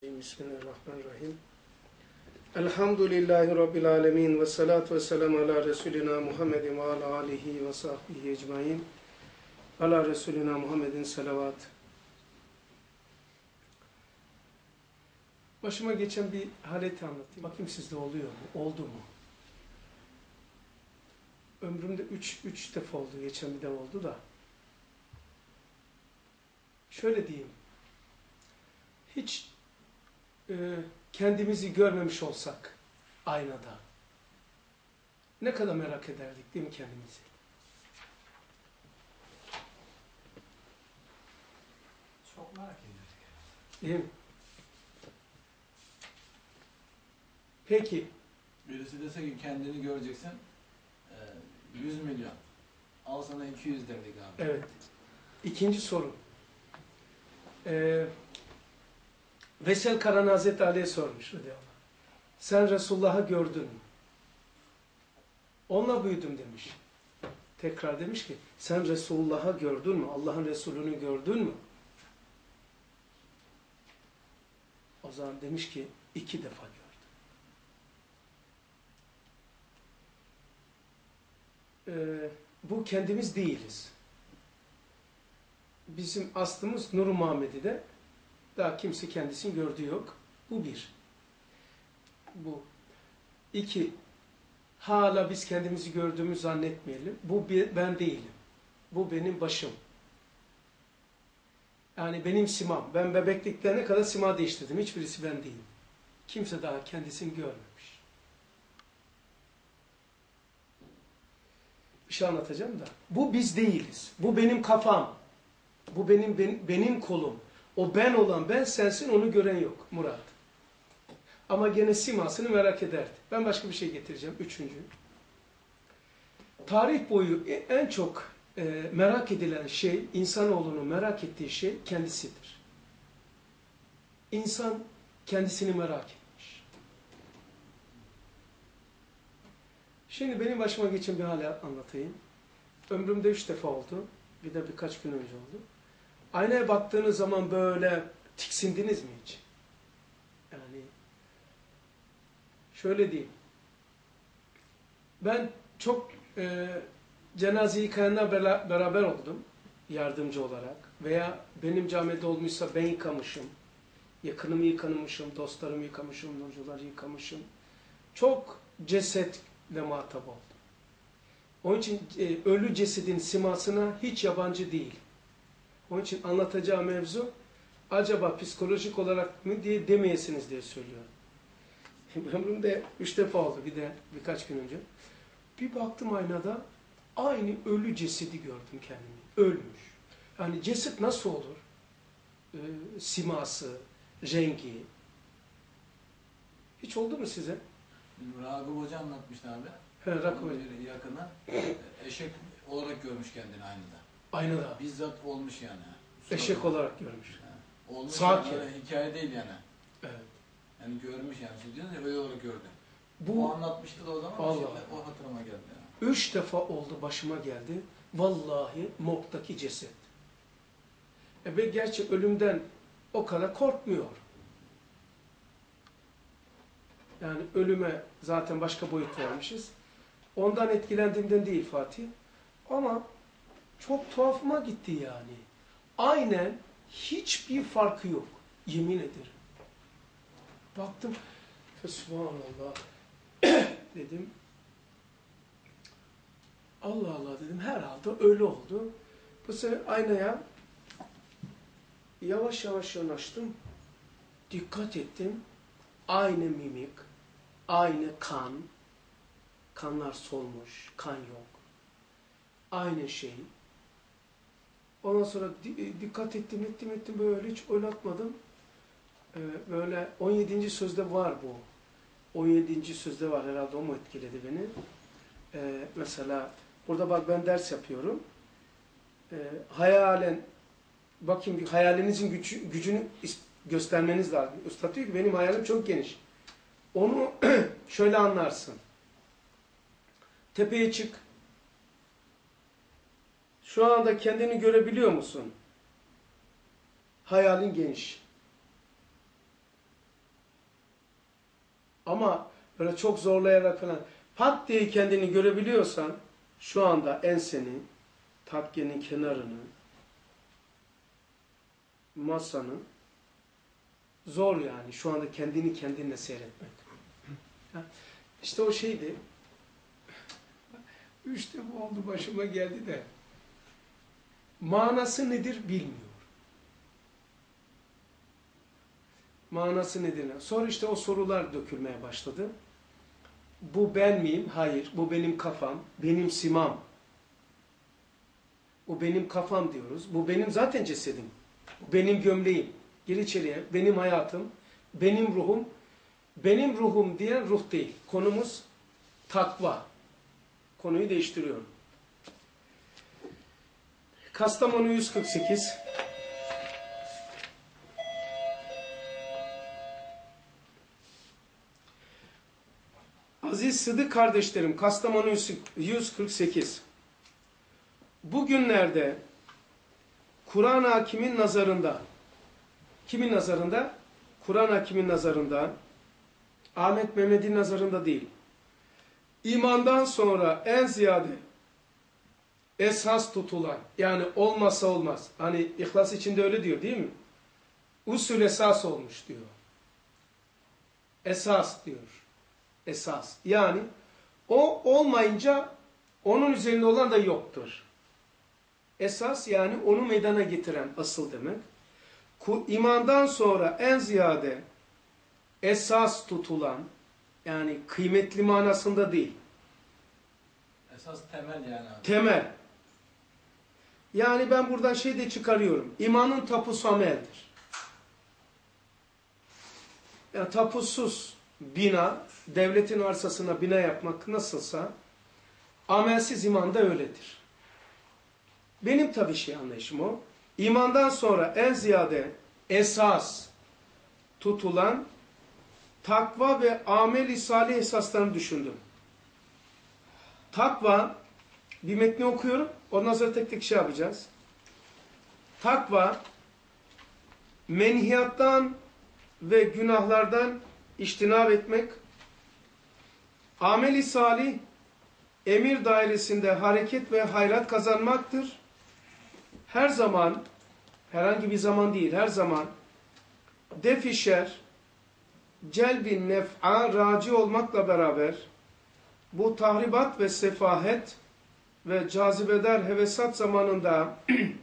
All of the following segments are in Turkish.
Bismillahirrahmanirrahim. Elhamdülillahi Rabbil alemin ve salatu ve selamu ala Resulina Muhammedin ve ala alihi ve sahbihi ecmain. Ala Resulina Muhammedin salavat. Başıma geçen bir haleti anlatayım. Bakayım sizde oluyor mu? Oldu mu? Ömrümde üç defa oldu. Geçen bir de oldu da. Şöyle diyeyim. Hiç kendimizi görmemiş olsak aynada ne kadar merak ederdik değil mi kendimizi? Çok merak ederdik. Değil mi? Peki. Birisi dese ki kendini göreceksin 100 milyon. Al sana 200 derdik abi. Evet. İkinci soru. Vesel Karan Hazreti Ali'ye sormuş radıyallahu anh. Sen Resulullah'ı gördün mü? Onunla büyüdüm demiş. Tekrar demiş ki sen Resulullah'ı gördün mü? Allah'ın Resulünü gördün mü? O zaman demiş ki 2 defa gördüm. Bu kendimiz değiliz. Bizim aslımız Nur-u Muhammedi'de. Daha kimse kendisini gördüğü yok. Bu bir. Bu. 2. Hala biz kendimizi gördüğümüzü zannetmeyelim. Bu ben değilim. Bu benim başım. Yani benim simam. Ben bebekliklerine kadar sima değiştirdim. Hiçbirisi ben değilim. Kimse daha kendisini görmemiş. Bir şey anlatacağım da. Bu biz değiliz. Bu benim kafam. Bu benim kolum. O ben olan ben sensin, onu gören yok Murat. Ama gene simasını merak ederdi. Ben başka bir şey getireceğim. 3. Tarih boyu en çok merak edilen şey, insanoğlunun merak ettiği şey kendisidir. İnsan kendisini merak etmiş. Şimdi benim başıma geçen bir hale anlatayım. Ömrümde 3 defa oldu. Bir de birkaç gün önce oldu. Aynaya baktığınız zaman böyle tiksindiniz mi hiç? Yani şöyle diyeyim. Ben çok cenaze yıkayanlar beraber oldum. Yardımcı olarak. Veya benim camide olmuşsa ben yıkamışım. Yakınımı yıkamışım, dostlarımı yıkamışım, nurcuları yıkamışım. Çok cesetle muhatap oldum. Onun için ölü cesedin simasına hiç yabancı değil. Onun için anlatacağı mevzu acaba psikolojik olarak mı diye demeyesiniz diye söylüyorum. Ömrümde 3 defa oldu bir de birkaç gün önce. Bir baktım aynada aynı ölü cesedi gördüm kendimi. Ölmüş. Yani ceset nasıl olur? Siması, rengi. Hiç oldu mu size? Ragıp Hoca anlatmıştı abi. He, Ragıp Hoca. Yakına eşek olarak görmüş kendini aynada. Aynada. Bizzat olmuş yani. Eşek olarak görmüş. Olmuş Sakin. yani, hikaye değil yani. Evet. Yani görmüş yani. Siz diyorsunuz ya öyle olarak gördüm. Bu o anlatmıştı da o zaman. Allah. Şimdi o hatırıma geldi yani. 3 defa oldu başıma geldi. Vallahi morgdaki ceset. Ve gerçi ölümden o kadar korkmuyor. Yani ölüme zaten başka boyut vermişiz. Ondan etkilendiğimden değil Fatih. Ama çok tuhafıma gitti yani. Aynen hiçbir farkı yok. Yemin ederim. Baktım. Subhanallah. Dedim. Allah Allah dedim. Herhalde öyle oldu. Bu sefer aynaya yavaş yavaş yanaştım. Dikkat ettim. Aynı mimik, aynı kan. Kanlar solmuş, kan yok. Aynı şey. Ondan sonra dikkat ettim böyle hiç oynatmadım. Böyle 17. sözde var bu. 17. sözde var herhalde, o mu etkiledi beni? Mesela burada bak ben ders yapıyorum. Hayalen, bakayım bir hayalinizin gücünü göstermeniz lazım. Üstad diyor ki benim hayalim çok geniş. Onu şöyle anlarsın. Tepeye çık. Şu anda kendini görebiliyor musun? Hayalin geniş. Ama böyle çok zorlayarak falan pat diye kendini görebiliyorsan şu anda enseni, takkenin kenarını, masanın zor yani şu anda kendini kendinle seyretmek. İşte o şeydi. İşte bu oldu başıma geldi de. Manası nedir bilmiyor. Manası nedir? Sonra işte o sorular dökülmeye başladı. Bu ben miyim? Hayır. Bu benim kafam. Benim simam. Bu benim kafam diyoruz. Bu benim zaten cesedim. Bu benim gömleğim. Gir içeriye. Benim hayatım. Benim ruhum. Benim ruhum diye ruh değil. Konumuz takva. Konuyu değiştiriyorum. Kastamonu 148. Aziz Sıdık kardeşlerim, Kastamonu 148. Bugünlerde Kur'an-ı Hakim'in nazarında, kimin nazarında? Kur'an-ı Hakim'in nazarında, Ahmet Mehmet'in nazarında değil. İmandan sonra en ziyade esas tutulan, yani olmazsa olmaz. Hani İhlas içinde öyle diyor değil mi? Usul esas olmuş diyor. Esas diyor. Esas. Yani o olmayınca onun üzerinde olan da yoktur. Esas yani onu meydana getiren asıl demek. İmandan sonra en ziyade esas tutulan, yani kıymetli manasında değil. Esas temel yani abi. Temel. Yani ben buradan şey de çıkarıyorum. İmanın tapusu ameldir. Yani tapusuz bina, devletin arsasına bina yapmak nasılsa, amelsiz iman da öyledir. Benim tabii anlayışım o. İmandan sonra en ziyade esas tutulan takva ve amel-i salih esaslarını düşündüm. Takva, bir metni okuyorum, ondan sonra tek tek şey yapacağız. Takva, menhiyattan ve günahlardan içtinab etmek, amel-i salih, emir dairesinde hareket ve hayrat kazanmaktır. Her zaman, herhangi bir zaman değil, her zaman def-i şer, celb-i nef'a raci olmakla beraber bu tahribat ve sefahet ve cazibedar hevesat zamanında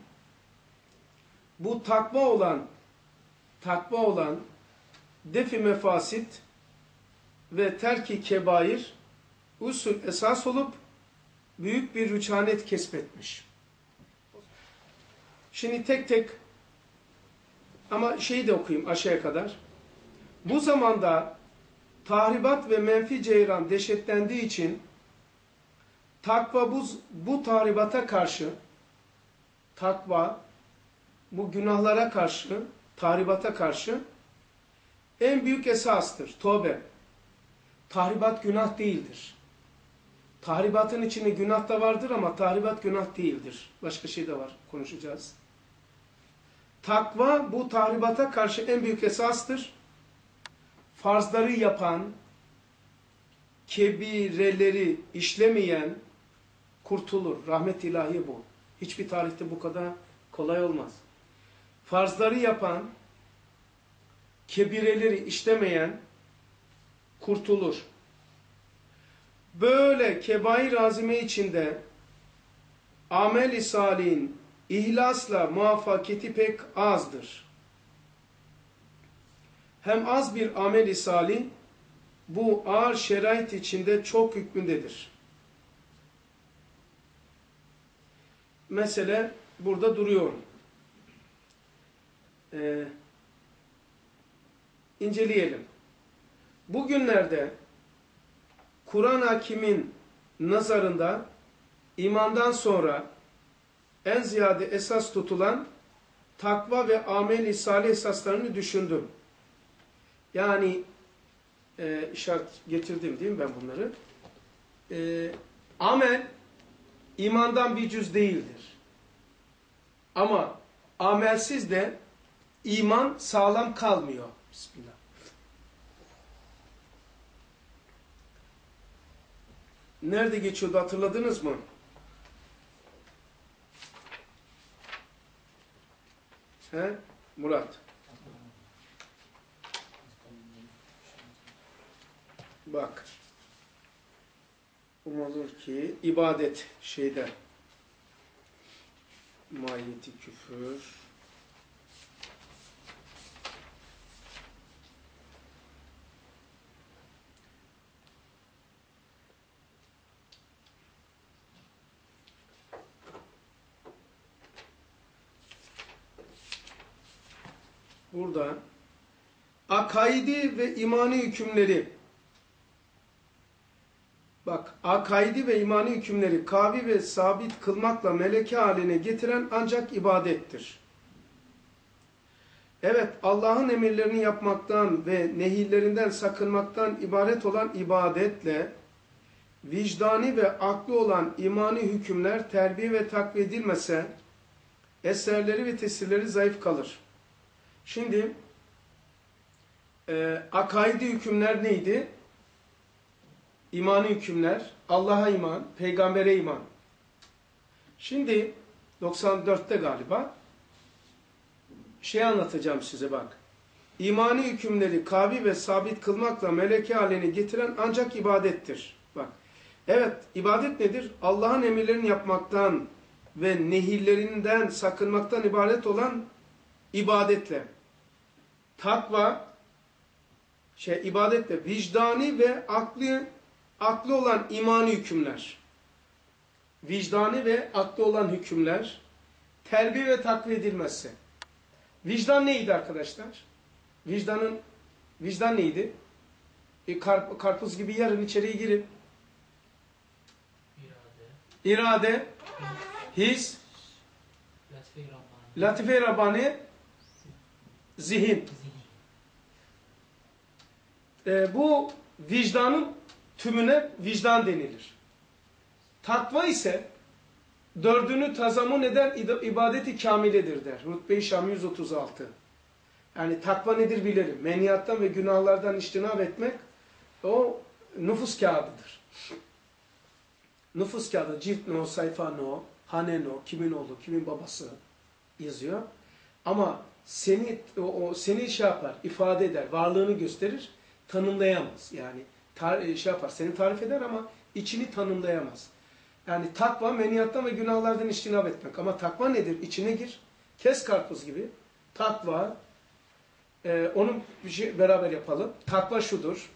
bu takva olan def-i mefasit ve terk-i kebair usul esas olup büyük bir rüçhanet kesbetmiş. Şimdi tek tek ama şeyi de okuyayım aşağıya kadar. Bu zamanda tahribat ve menfi ceyran dehşetlendiği için takva bu tahribata karşı, takva bu günahlara karşı, tahribata karşı en büyük esastır. Tövbe. Tahribat günah değildir. Tahribatın içinde günah da vardır ama tahribat günah değildir. Başka şey de var, konuşacağız. Takva bu tahribata karşı en büyük esastır. Farzları yapan, kebireleri işlemeyen kurtulur. Rahmet ilahi bu. Hiçbir tarihte bu kadar kolay olmaz. Farzları yapan, kebireleri işlemeyen kurtulur. Böyle kebair azime içinde amel-i salih'in ihlasla muvaffakiyeti pek azdır. Hem az bir amel-i salih bu ağır şerait içinde çok hükmündedir. Mesele burada duruyorum. İnceleyelim. Bugünlerde Kur'an-ı Hakim'in nazarında imandan sonra en ziyade esas tutulan takva ve amel-i salih esaslarını düşündüm. Yani işaret getirdim değil mi ben bunları? Amel imandan bir cüz değildir. Ama amelsiz de iman sağlam kalmıyor. Bismillah. Nerede geçiyordu hatırladınız mı? He? Murat. Bak. Umulur ki ibadet şeyde mahiyeti küfür. Burada akaidi ve imani hükümleri, bak, akaidi ve imani hükümleri kavi ve sabit kılmakla meleke haline getiren ancak ibadettir. Evet, Allah'ın emirlerini yapmaktan ve nehirlerinden sakınmaktan ibaret olan ibadetle vicdani ve aklı olan imani hükümler terbiye ve takviye edilmese eserleri ve tesirleri zayıf kalır. Şimdi akaidi hükümler neydi? İmani hükümler, Allah'a iman, peygambere iman. Şimdi 94'te galiba şey anlatacağım size bak. İmani hükümleri kavi ve sabit kılmakla meleke haline getiren ancak ibadettir. Bak. Evet, ibadet nedir? Allah'ın emirlerini yapmaktan ve nehirlerinden sakınmaktan ibaret olan ibadetle. Takva, ibadetle vicdani ve aklı olan imani hükümler. Vicdani ve aklı olan hükümler terbiye ve takviye edilmezse. Vicdan neydi arkadaşlar? Vicdan neydi? Karpuz gibi yarın içeriye girip İrade, his, latife-i Rabbani, zihin. Bu vicdanın tümüne vicdan denilir. Takva ise dördünü tazamun eden ibadeti kamiledir der. Rutbe-i Şam 136. Yani takva nedir bilelim. Menhiyattan ve günahlardan içtinab etmek o nüfus kağıdıdır. Nüfus kağıdı, cilt no, sayfa no, hane no, kimin oğlu, kimin babası yazıyor. Ama seni şey yapar, ifade eder, varlığını gösterir, tanımlayamaz. Yani şey yapar, seni tarif eder ama içini tanımlayamaz. Yani takva menhiyattan ve günahlardan içtinab etmek. Ama takva nedir? İçine gir, kes karpuz gibi. Takva, onu bir şey beraber yapalım. Takva şudur.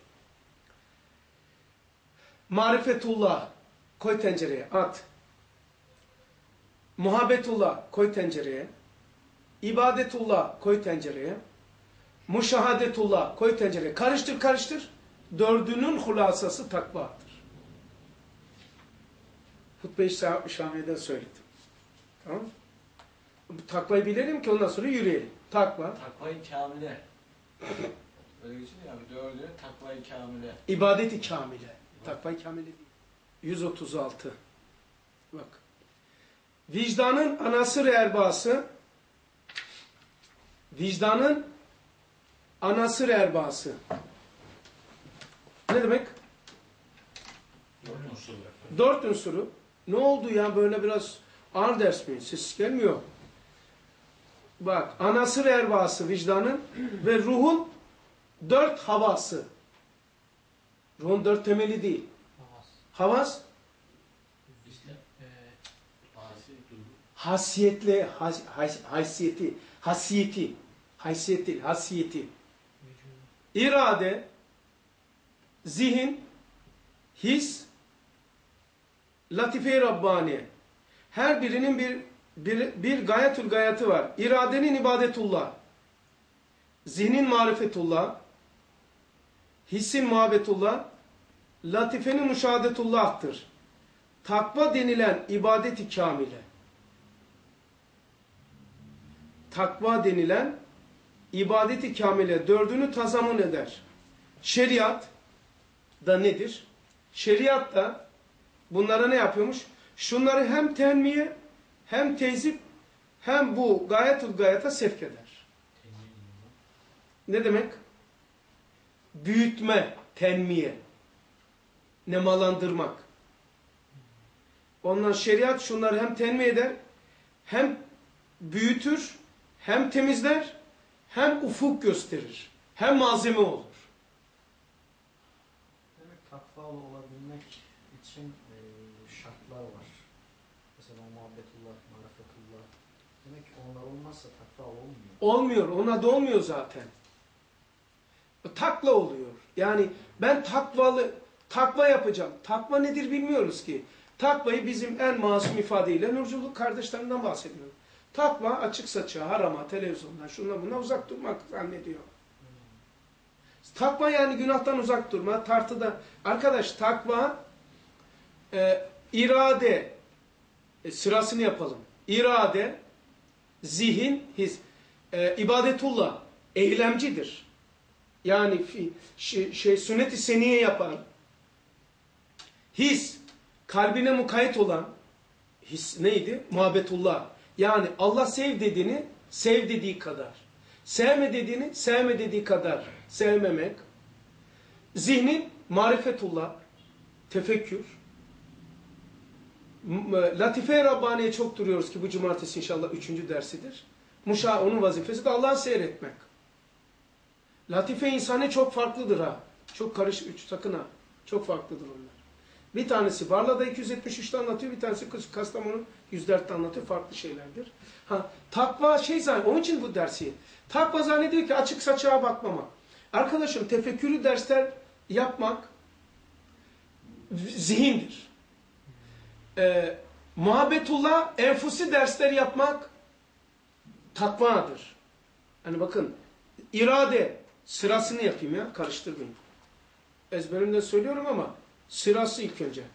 Marifetullah, koy tencereye, at. Muhabbetullah, koy tencereye. İbadetullah, koy tencereye. Muşahadetullah, koy tencereye. Karıştır, karıştır. Dördünün hulasası takvadır. Hutbe-i Şamiye'den söyledim. Tamam. Takvayı bilelim ki ondan sonra yürüyelim. Takva. Takvayı kamile. Öyle geçiyor ya, dördü takvayı kamile. İbadeti kamile. Takvayı kamile değil. 136. Bak. Vicdanın anasır erbası, vicdanın anasır erbası. Ne demek? Dört unsuru. Ne oldu ya böyle biraz ağır ders mi? Ses gelmiyor. Bak, anasır erbası vicdanın ve ruhun dört havası. Ruhun dört temeli değil. Havas. Hasiyetli, hasiyeti. İrade, zihin, his, latife-i Rabbani. Her birinin bir gayetül gayeti var. İradenin ibadetullah, zihnin marifetullah, hissin muhabbetullah, latifenin müşahadetullah'tır. Takva denilen ibadeti kamile. Takva denilen ibadeti kamile dördünü tazamun eder. Şeriat da nedir? Şeriat da bunlara ne yapıyormuş? Şunları hem tenmiye, hem tezip, hem bu gayetül gayeta sevk eder. Ne demek? Büyütme, tenmiye, nemalandırmak. Ondan şeriat şunları hem tenmi eder, hem büyütür, hem temizler, hem ufuk gösterir, hem malzeme olur. Demek takvalı olabilmek için şartlar var. Mesela muhabbetullah, marifetullah. Demek ki onlar olmazsa takva olmuyor. Olmuyor, ona da olmuyor zaten. Takla oluyor. Yani ben takva yapacağım. Takva nedir bilmiyoruz ki. Takvayı bizim en masum ifadeyle nurculuk kardeşlerinden bahsediyor. Takva açık saçığa, harama, televizyondan, şundan buna uzak durmak zannediyor. Takva yani günahtan uzak durma, tartıda. Arkadaş takva irade sırasını yapalım. İrade, zihin, his. İbadetullah eylemcidir. Yani sünnet-i seniye yapar. His, kalbine mukayyet olan his neydi? Muhabbetullah. Yani Allah sev dediğini sev dediği kadar. Sevme dediğini sevme dediği kadar sevmemek. Zihnin marifetullah, tefekkür. Latife-i Rabbani'ye çok duruyoruz ki bu cumartesi inşallah 3. dersidir. Onun vazifesi de Allah'ı seyretmek. Latife insanı çok farklıdır ha. Çok karışık, sakın ha. Çok farklıdır onlar. Bir tanesi Barla'da 273'te anlatıyor, bir tanesi Kastamonu 104'te anlatıyor. Farklı şeylerdir. Takva onun için bu dersi. Takva zannediyor ki açık saçığa bakmamak. Arkadaşım tefekkürü dersler yapmak zihindir. Muhabbetullah, enfusi dersler yapmak takvadır. Hani bakın, irade sırasını yapayım ya, karıştırmayın. Ezberimden söylüyorum ama sırası ilk önce.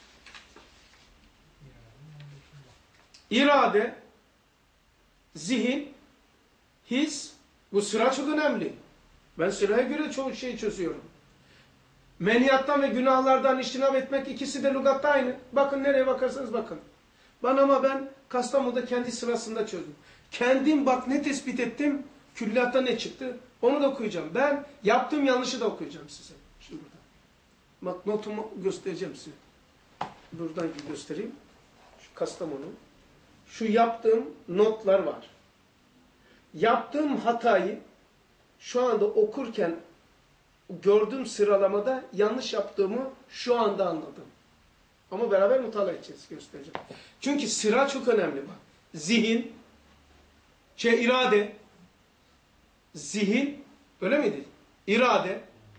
İrade, zihin, his, bu sıra çok önemli. Ben sıraya göre çoğu şeyi çözüyorum. Menhiyattan ve günahlardan iştinab etmek ikisi de lügatta aynı. Bakın nereye bakarsanız bakın. Ben Kastamonu'da kendi sırasında çözdüm. Kendim bak ne tespit ettim, külliyatta ne çıktı onu da okuyacağım. Ben yaptığım yanlışı da okuyacağım size. Şimdi burada. Bak notumu göstereceğim size. Buradan göstereyim. Şu Kastamonu. Şu yaptığım notlar var. Yaptığım hatayı şu anda okurken gördüğüm sıralamada yanlış yaptığımı şu anda anladım. Ama beraber mutala edeceğiz, göstereceğim. Çünkü sıra çok önemli bak. Zihin, irade, zihin, öyle miydi? İrade,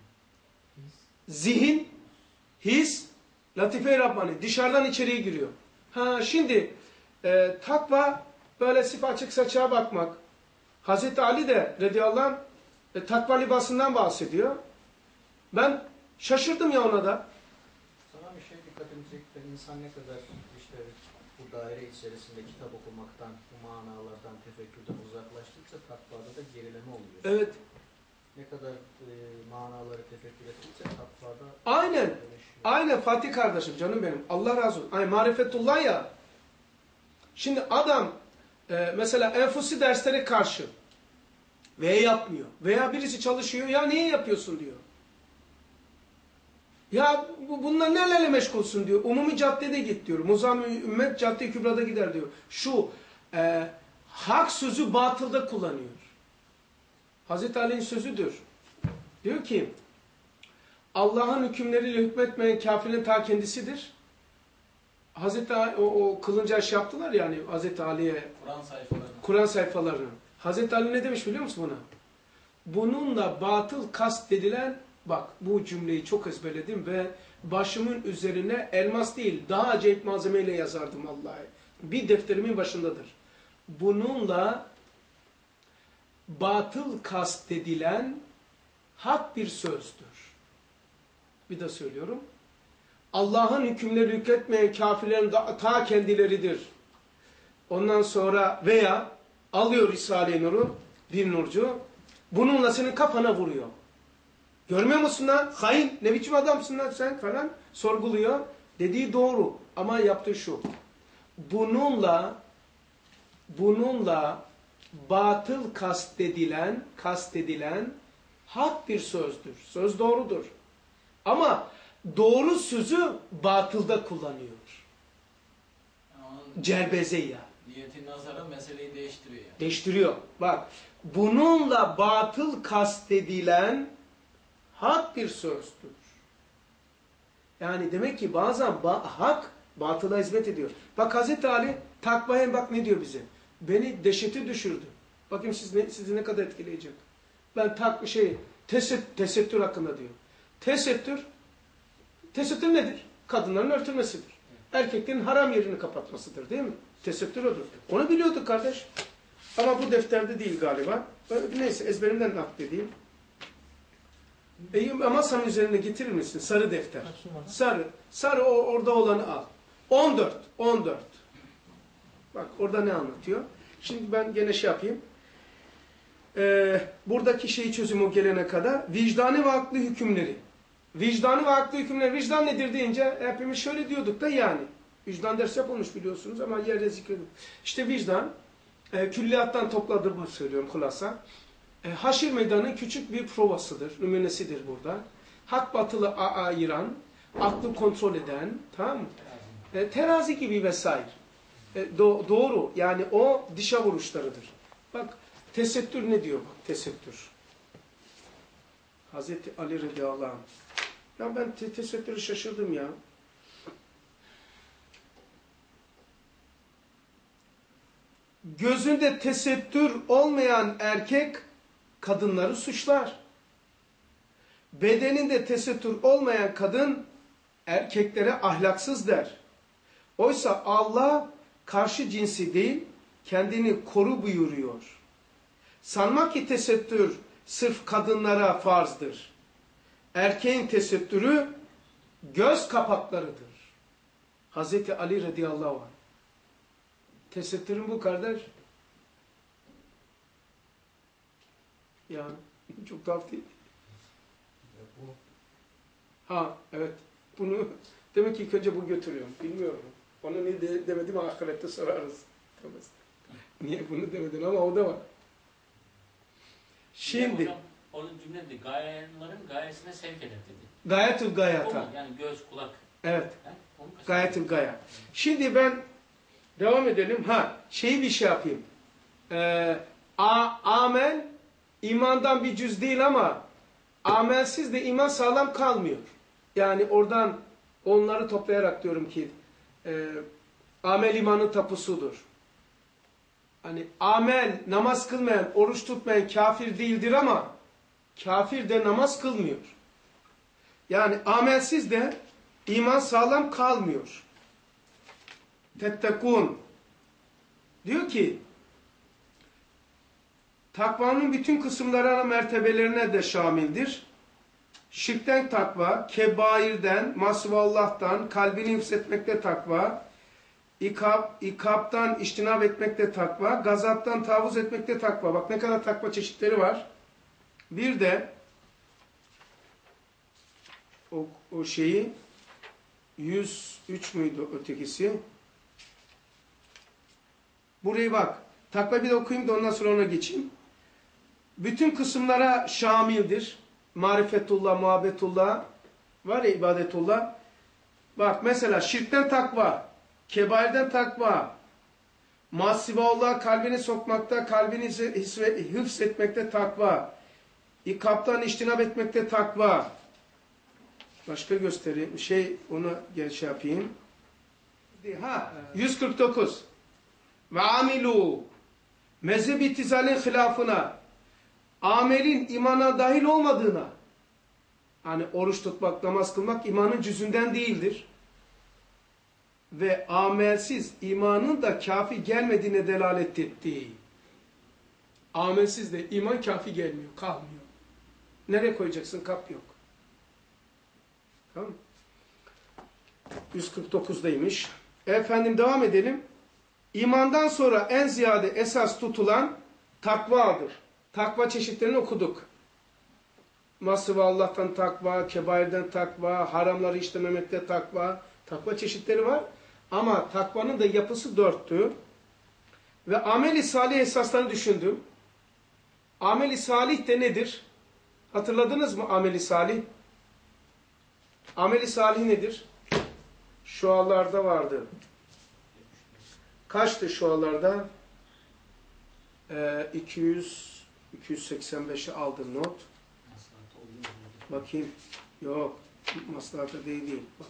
zihin, his, latife-i Rabbani. Dışarıdan içeriye giriyor. Şimdi takva böyle açık saçığa bakmak. Hazreti Ali de radıyallahu anh takva libasından bahsediyor. Ben şaşırdım ya ona da. Sana bir şey dikkatimi çekti. İnsan ne kadar işte bu daire içerisinde kitap okumaktan, bu manalardan, tefekkürden uzaklaştıkça takvada da gerileme oluyor. Evet. Ne kadar manaları tefekkür ettikçe takvada Aynen. Aynen Fatih kardeşim, canım benim. Allah razı olsun. Ay marifetullah ya. Şimdi adam mesela enfusi derslere karşı veya yapmıyor. Veya birisi çalışıyor. Ya niye yapıyorsun diyor. Ya bunlar nelerle meşgulsün diyor. Umumi caddede git diyor. Muzam-ı Ümmet Cadde-i Kübra'da gider diyor. Şu hak sözü batılda kullanıyor. Hazreti Ali'nin sözüdür. Diyor ki Allah'ın hükümleriyle hükmetmeyen kafirin ta kendisidir. Hazreti Ali, o kılınca yaptılar yani Hazreti Ali'ye Kur'an sayfalarını. Hazreti Ali ne demiş biliyor musun buna? Bununla batıl kast edilen, bak bu cümleyi çok ezberledim ve başımın üzerine elmas değil daha acayip malzemeyle yazardım vallahi. Bir defterimin başındadır. Bununla batıl kast edilen hak bir sözdür. Bir de söylüyorum. Allah'ın hükümleri hükmetmeyen kafirlerin ta kendileridir. Ondan sonra veya alıyor Risale-i Nur'u, bir nurcu, bununla senin kafana vuruyor. Görmüyor musun lan? Hain, ne biçim adamsın lan sen falan sorguluyor. Dediği doğru ama yaptığı şu. Bununla batıl kastedilen hak bir sözdür. Söz doğrudur. Ama doğru sözü batılda kullanıyor. Cerbeze-i Niyeti nazara meseleyi değiştiriyor yani. değiştiriyor. Bak, bununla batıl kastedilen hak bir sözdür. Yani demek ki bazen hak batıla hizmet ediyor. Bak Hazreti Ali takvaya bak ne diyor bize. Beni dehşete düşürdü. Bakayım sizi ne kadar etkileyecek. Ben tesettür hakkında diyor. Tesettür nedir? Kadınların örtülmesidir. Erkeklerin haram yerini kapatmasıdır değil mi? Tesettür odur. Onu biliyorduk kardeş. Ama bu defterde değil galiba. Neyse ezberimden nakledeyim. Masanın üzerine getirir misin? Sarı defter. Sarı orada olanı al. 14. Bak orada ne anlatıyor? Şimdi ben gene yapayım. Buradaki çözümü gelene kadar vicdanı ve aklı hükümleri. Vicdanı ve aklı hükümleri. Vicdan nedir deyince hepimiz şöyle diyorduk da yani. Vicdan ders yapılmış biliyorsunuz ama yerde zikredin. İşte vicdan külliyattan topladığımı söylüyorum hulasa. Haşir meydanının küçük bir provasıdır, nümunesidir burada. Hak batılı ayıran, aklı kontrol eden, tamam mı? Terazi gibi vesaire. Doğru, yani o dışa vuruşlarıdır. Bak, tesettür ne diyor bak, tesettür. Hazreti Ali radıyallahu anh. Ya ben tesettürü şaşırdım ya. Gözünde tesettür olmayan erkek, kadınları suçlar. Bedeninde tesettür olmayan kadın erkeklere ahlaksız der. Oysa Allah karşı cinsi değil, kendini koru buyuruyor. Sanma ki tesettür sırf kadınlara farzdır. Erkeğin tesettürü göz kapaklarıdır. Hazreti Ali radıyallahu anh. Tesettürün bu kardeş. Ya çok tuhaf değil. Evet. Bunu demek ki ilk önce bu götürüyorum. Bilmiyorum. Onu niye demedim ahirette sorarız. Niye bunu demedin ama o da var. Şimdi. Hocam, onun cümlede gayenlerin gayesine sevk eder dedi. Gayetül gayata. Yani göz, kulak. Evet. Gayetül gayat. Şimdi ben devam edelim. Bir yapayım. Amel imandan bir cüz değil ama amelsiz de iman sağlam kalmıyor. Yani oradan onları toplayarak diyorum ki amel imanın tapusudur. Hani amel namaz kılmayan, oruç tutmayan kafir değildir ama kafir de namaz kılmıyor. Yani amelsiz de iman sağlam kalmıyor. Tettekûn diyor ki takvanın bütün kısımlarına, mertebelerine de şamildir. Şirkten takva, kebairden, masvallah'tan, kalbini hıfzetmekte takva, ikaptan iştinab etmekte takva, gazaptan tavuz etmekte takva. Bak ne kadar takva çeşitleri var. Bir de o 103 müydü ötekisi? Burayı bak. Takva bir de okuyayım da ondan sonra ona geçeyim. Bütün kısımlara şamildir. Marifetullah, muhabbetullah, var ya ibadetullah. Bak mesela şirkten takva, kebairden takva, masivullah kalbini sokmakta, kalbini hıfzetmekte takva, ikaptan iştinab etmekte takva. Başka göstereyim. Onu yapayım. 149. Ve amilu mezheb itizalin hilafına, amelin imana dahil olmadığına, hani oruç tutmak, namaz kılmak imanın cüzünden değildir. Ve amelsiz imanın da kafi gelmediğine delalet ettiği. Amelsiz de iman kafi gelmiyor, kalmıyor. Nereye koyacaksın? Kap yok. Tamam mı? 149'daymış. Efendim devam edelim. İmandan sonra en ziyade esas tutulan takvadır. Takva çeşitlerini okuduk. Masıva Allah'tan takva, kebairden takva, haramları işlememekte takva. Takva çeşitleri var. Ama takvanın da yapısı 4'tü. Ve amel-i salih esaslarını düşündüm. Amel-i salih de nedir? Hatırladınız mı amel-i salih? Amel-i salih nedir? Şualarda vardı. kaçtı şu anlarda? 285'i aldım not. Bakayım. Yok. Maslahatı değil. Bak.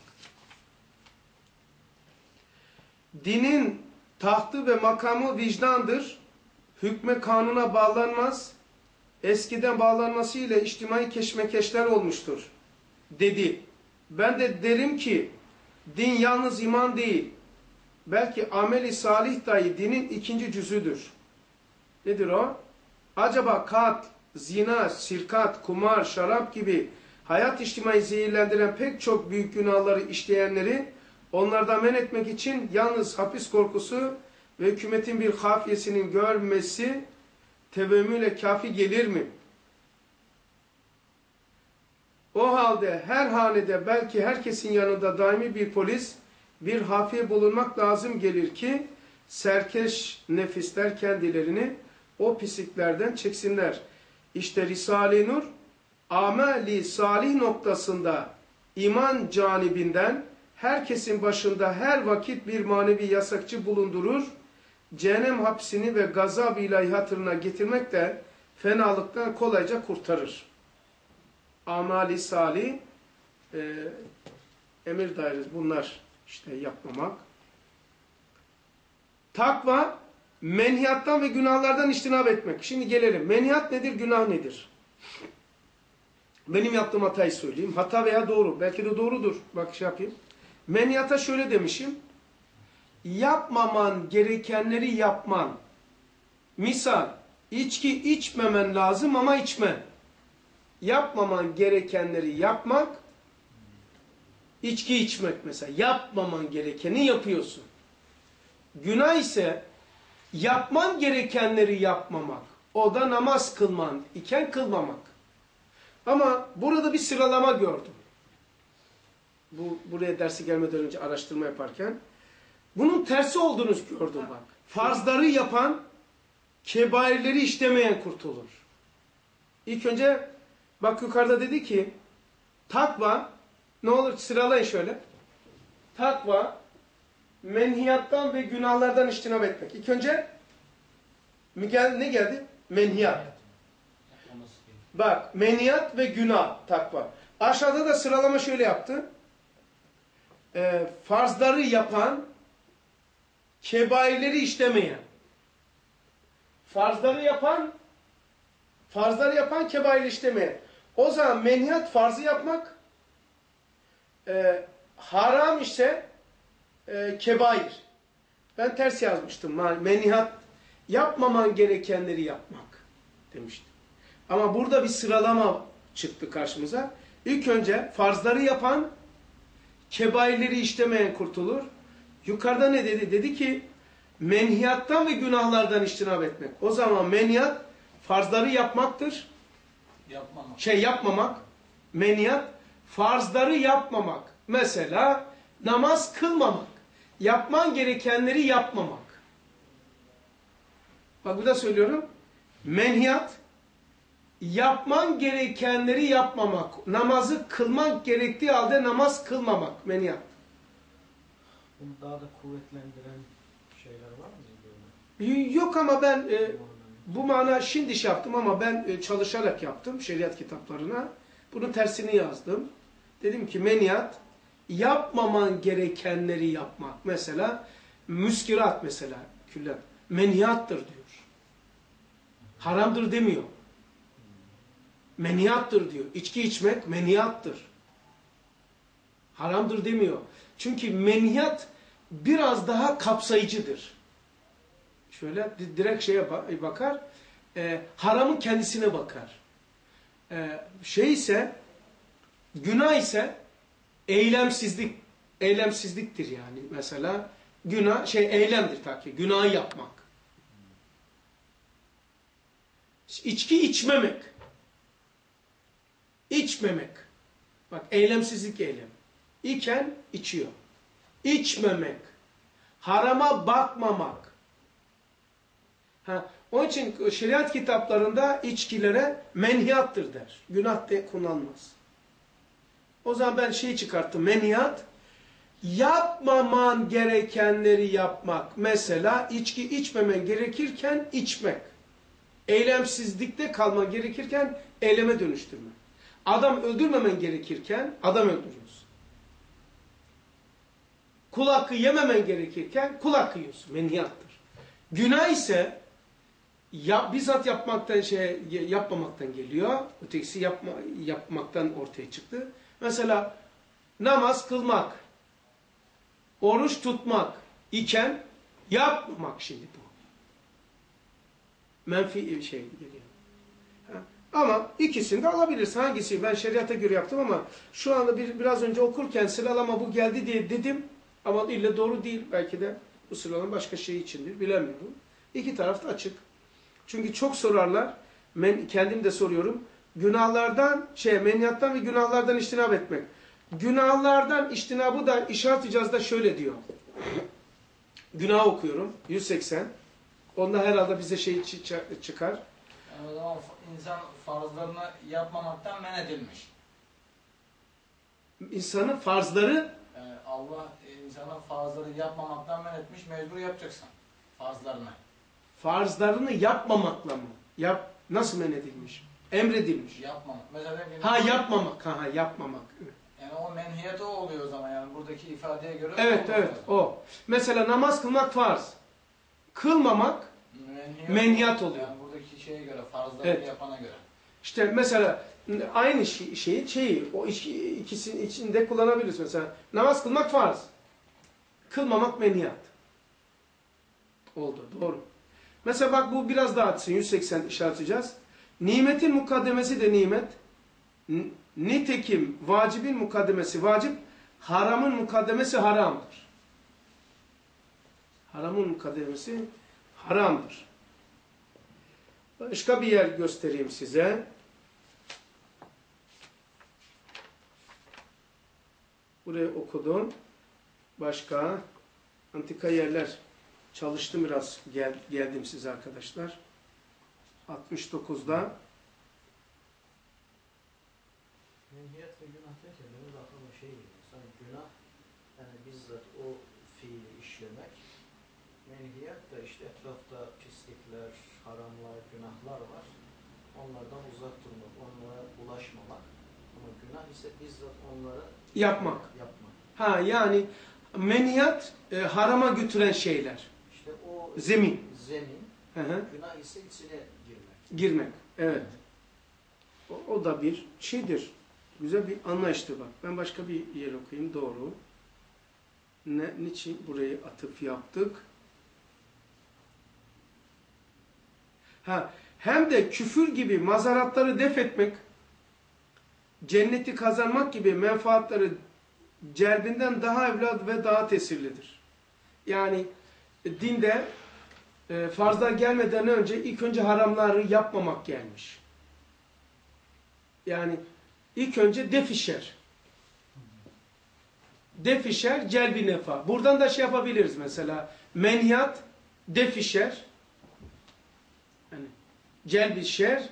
Dinin tahtı ve makamı vicdandır. Hükme kanuna bağlanmaz. Eskiden bağlanması ile içtimai keşmekeşler olmuştur. Dedi. Ben de derim ki din yalnız iman değil. Belki ameli salih dahi dinin ikinci cüzüdür. Nedir o? Acaba kat, zina, sirkat, kumar, şarap gibi hayat içtimai zehirlendiren pek çok büyük günahları işleyenleri onlardan men etmek için yalnız hapis korkusu ve hükümetin bir hafiyesinin görmesi tevemmüle kafi gelir mi? O halde her hanede belki herkesin yanında daimi bir polis, bir hafiye bulunmak lazım gelir ki serkeş nefisler kendilerini o pisliklerden çeksinler. İşte Risale-i Nur ameli salih noktasında iman canibinden herkesin başında her vakit bir manevi yasakçı bulundurur. Cehennem hapsini ve gazab-ı ilahi hatırına getirmek de fenalıktan kolayca kurtarır. Amali salih emir dairesi bunlar işte yapmamak. Takva menhiyattan ve günahlardan içtinab etmek. Şimdi gelelim. Menhiyat nedir? Günah nedir? Benim yaptığım hatayı söyleyeyim. Hata veya doğru. Belki de doğrudur. Bak şey yapayım. Menhiyata şöyle demişim. Yapmaman gerekenleri yapman. Misal, içki içmemen lazım ama içme. Yapmaman gerekenleri yapmak, içki içmek mesela. Yapmaman gerekeni yapıyorsun. Günah ise yapman gerekenleri yapmamak. O da namaz kılman iken kılmamak. Ama burada bir sıralama gördüm. Buraya dersi gelmeden önce araştırma yaparken. Bunun tersi olduğunu gördüm bak. Farzları yapan, kebairleri işlemeyen kurtulur. İlk önce bak yukarıda dedi ki takva, ne olur sıralayın şöyle. Takva, menhiyattan ve günahlardan içtinab etmek. İlk önce ne geldi? Menhiyat. Bak menhiyat ve günah takva. Aşağıda da sıralama şöyle yaptı. Farzları yapan, kebairleri işlemeyen. Farzları yapan, kebairleri işlemeyen. O zaman menhiyat farzı yapmak, haram ise kebair. Ben ters yazmıştım. Menhiyat yapmaman gerekenleri yapmak demiştim. Ama burada bir sıralama çıktı karşımıza. İlk önce farzları yapan, kebairleri işlemeyen kurtulur. Yukarıda ne dedi? Dedi ki menhiyattan ve günahlardan içtinab etmek. O zaman menhiyat farzları yapmaktır. Yapmamak. Menhiyat farzları yapmamak. Mesela namaz kılmamak. Yapman gerekenleri yapmamak. Bak burada söylüyorum. Menhiyat yapman gerekenleri yapmamak. Namazı kılmak gerektiği halde namaz kılmamak. Menhiyat. Bunu daha da kuvvetlendiren şeyler var mı? Böyle? Yok ama ben bu mana şimdi şey yaptım ama ben çalışarak yaptım şeriat kitaplarına. Bunun tersini yazdım. Dedim ki menhiyat yapmaman gerekenleri yapmak. Mesela müskirat mesela küllet. Menhiyattır diyor. Haramdır demiyor. Menhiyattır diyor. İçki içmek menhiyattır. Haramdır demiyor. Çünkü menhiyat biraz daha kapsayıcıdır. Şöyle direkt şeye bakar. Haramın kendisine bakar. Günah ise eylemsizliktir yani. Mesela günah eylemdir ta ki. Günahı yapmak. İçki içmemek. İçmemek. Bak eylemsizlik eylem. İken içiyor. İçmemek. Harama bakmamak. Onun için şeriat kitaplarında içkilere menhiyattır der. Günah de kullanılmaz. O zaman ben çıkarttım. Menhiyat Yapmaman gerekenleri yapmak. Mesela içki içmemen gerekirken içmek. Eylemsizlikte kalman gerekirken eyleme dönüştürmek. Adam öldürmemen gerekirken adam öldürüyorsun. Kul hakkı yememen gerekirken kul hakkı yiyorsun. Menhiyattır. Günah ise bizzat yapmamaktan geliyor. Ötekisi yapmaktan ortaya çıktı. Mesela namaz kılmak, oruç tutmak iken yapmamak şimdi bu. Menfi şey geliyor. Ama ikisini de alabilirsin. Hangisi? Ben şeriata göre yaptım ama şu anda biraz önce okurken sıralama bu geldi diye dedim. Ama illa doğru değil. Belki de bu sıralama başka şey içindir. Bilemiyorum. İki taraf da açık. Çünkü çok sorarlar. Ben kendim de soruyorum. Günahlardan, menhiyattan ve günahlardan iştinab etmek. Günahlardan iştinabı da İşaret-i İcaz'da şöyle diyor. Günah okuyorum. 180. Onda herhalde bize şey çıkar. Yani o zaman insan farzlarını yapmamaktan men edilmiş. İnsanın farzları Allah insana farzları yapmamaktan men etmiş, mecbur yapacaksın farzlarını. Farzlarını yapmamakla mı? Nasıl men edilmiş? Emredilmiş. Yapmamak. Mesela yapmamak. Yapmamak. Yani o menhiyat o oluyor o zaman yani buradaki ifadeye göre. Evet o. Mesela namaz kılmak farz. Kılmamak menhiyat oluyor. Yani buradaki şeye göre, farzları yapana göre. İşte mesela aynı şeyi o ikisinin içinde kullanabiliriz. Mesela namaz kılmak farz. Kılmamak menhiyat. Oldu. Doğru. Mesela bak bu biraz daha açsın. 180 işaretleyeceğiz. Nimetin mukaddemesi de nimet. Nitekim vacibin mukaddemesi vacip. Haramın mukaddemesi haramdır. Haramın mukaddemesi haramdır. Başka bir yer göstereyim size. Burayı okudum. Başka antika yerler çalıştım biraz. Geldim size arkadaşlar. 69'da. Menhiyat ve günah derken benim de aklıma şey geliyor. Sanki günah yani bizzat o fiili işlemek. Menhiyat da işte etrafta pislikler, haramlar, günahlar var. Onlardan uzak durmak, onlara ulaşmamak. Ama günah ise bizzat onları Yapmak. Yani menhiyat harama götüren şeyler. İşte o zemin. Günah ise içine girmek. Evet. O da bir şeydir. Güzel bir anlayıştır bak. Ben başka bir yer okuyayım. Doğru. Niçin burayı atıf yaptık? Hem de küfür gibi mazaratları def etmek, cenneti kazanmak gibi menfaatları celbinden daha evlad ve daha tesirlidir. Yani dinde farzlar gelmeden önce ilk önce haramları yapmamak gelmiş. Yani ilk önce defişer. Defişer, celbi nefa. Buradan da şey yapabiliriz mesela. Menhiyat, defişer. Yani celbişer,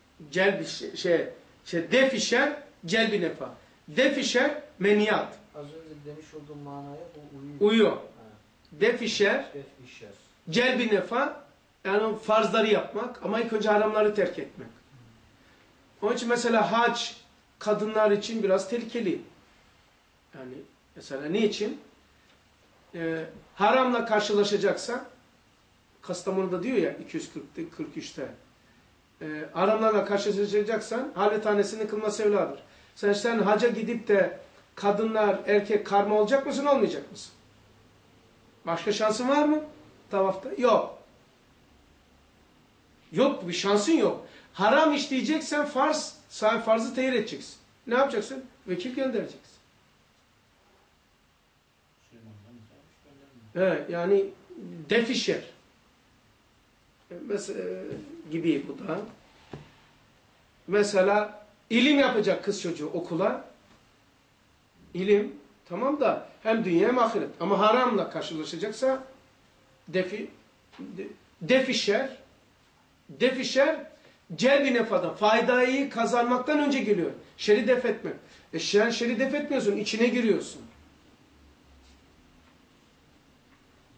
defişer, celbi nefa. Defişer, menhiyat. Az önce demiş olduğum manaya bu uyuyor. Defişer, celbi nefa, yani farzları yapmak ama ilk önce haramları terk etmek. Onun için mesela hac kadınlar için biraz tehlikeli. Yani mesela niçin? Haramla karşılaşacaksa, Kastamonu'da diyor ya 243'te, haramlarla karşılaşacaksan halvetanesini kılması evladır. Sen haca gidip de kadınlar, erkek karma olacak mısın, olmayacak mısın? Başka şansın var mı? Tavafta? Yok. Yok, bir şansın yok. Haram işleyeceksen farzı tehir edeceksin. Ne yapacaksın? Vekil göndereceksin. Evet, yani defişer. Mesela gibi bu da. Mesela ilim yapacak kız çocuğu okula. İlim tamam da hem dünya hem ahiret. Ama haramla karşılaşacaksa defişer celbi nefadan, faydayı kazanmaktan önce geliyor. Şer'i def etmek. Sen şer'i def etmiyorsun, içine giriyorsun.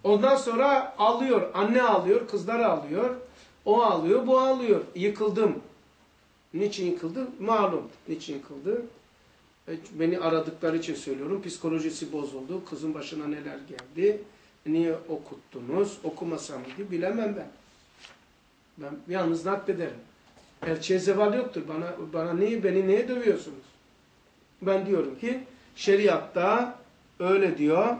Ondan sonra ağlıyor. Anne ağlıyor, kızlar ağlıyor. O ağlıyor, bu ağlıyor. Yıkıldım. Niçin yıkıldı? Malum. Niçin yıkıldı? Beni aradıkları için söylüyorum. Psikolojisi bozuldu. Kızın başına neler geldi? Niye okuttunuz? Okumasam mıydı? Bilemem ben. Ben yalnız naklederim. Elçiye zeval yoktur. Beni neye dövüyorsunuz? Ben diyorum ki şeriatta öyle diyor.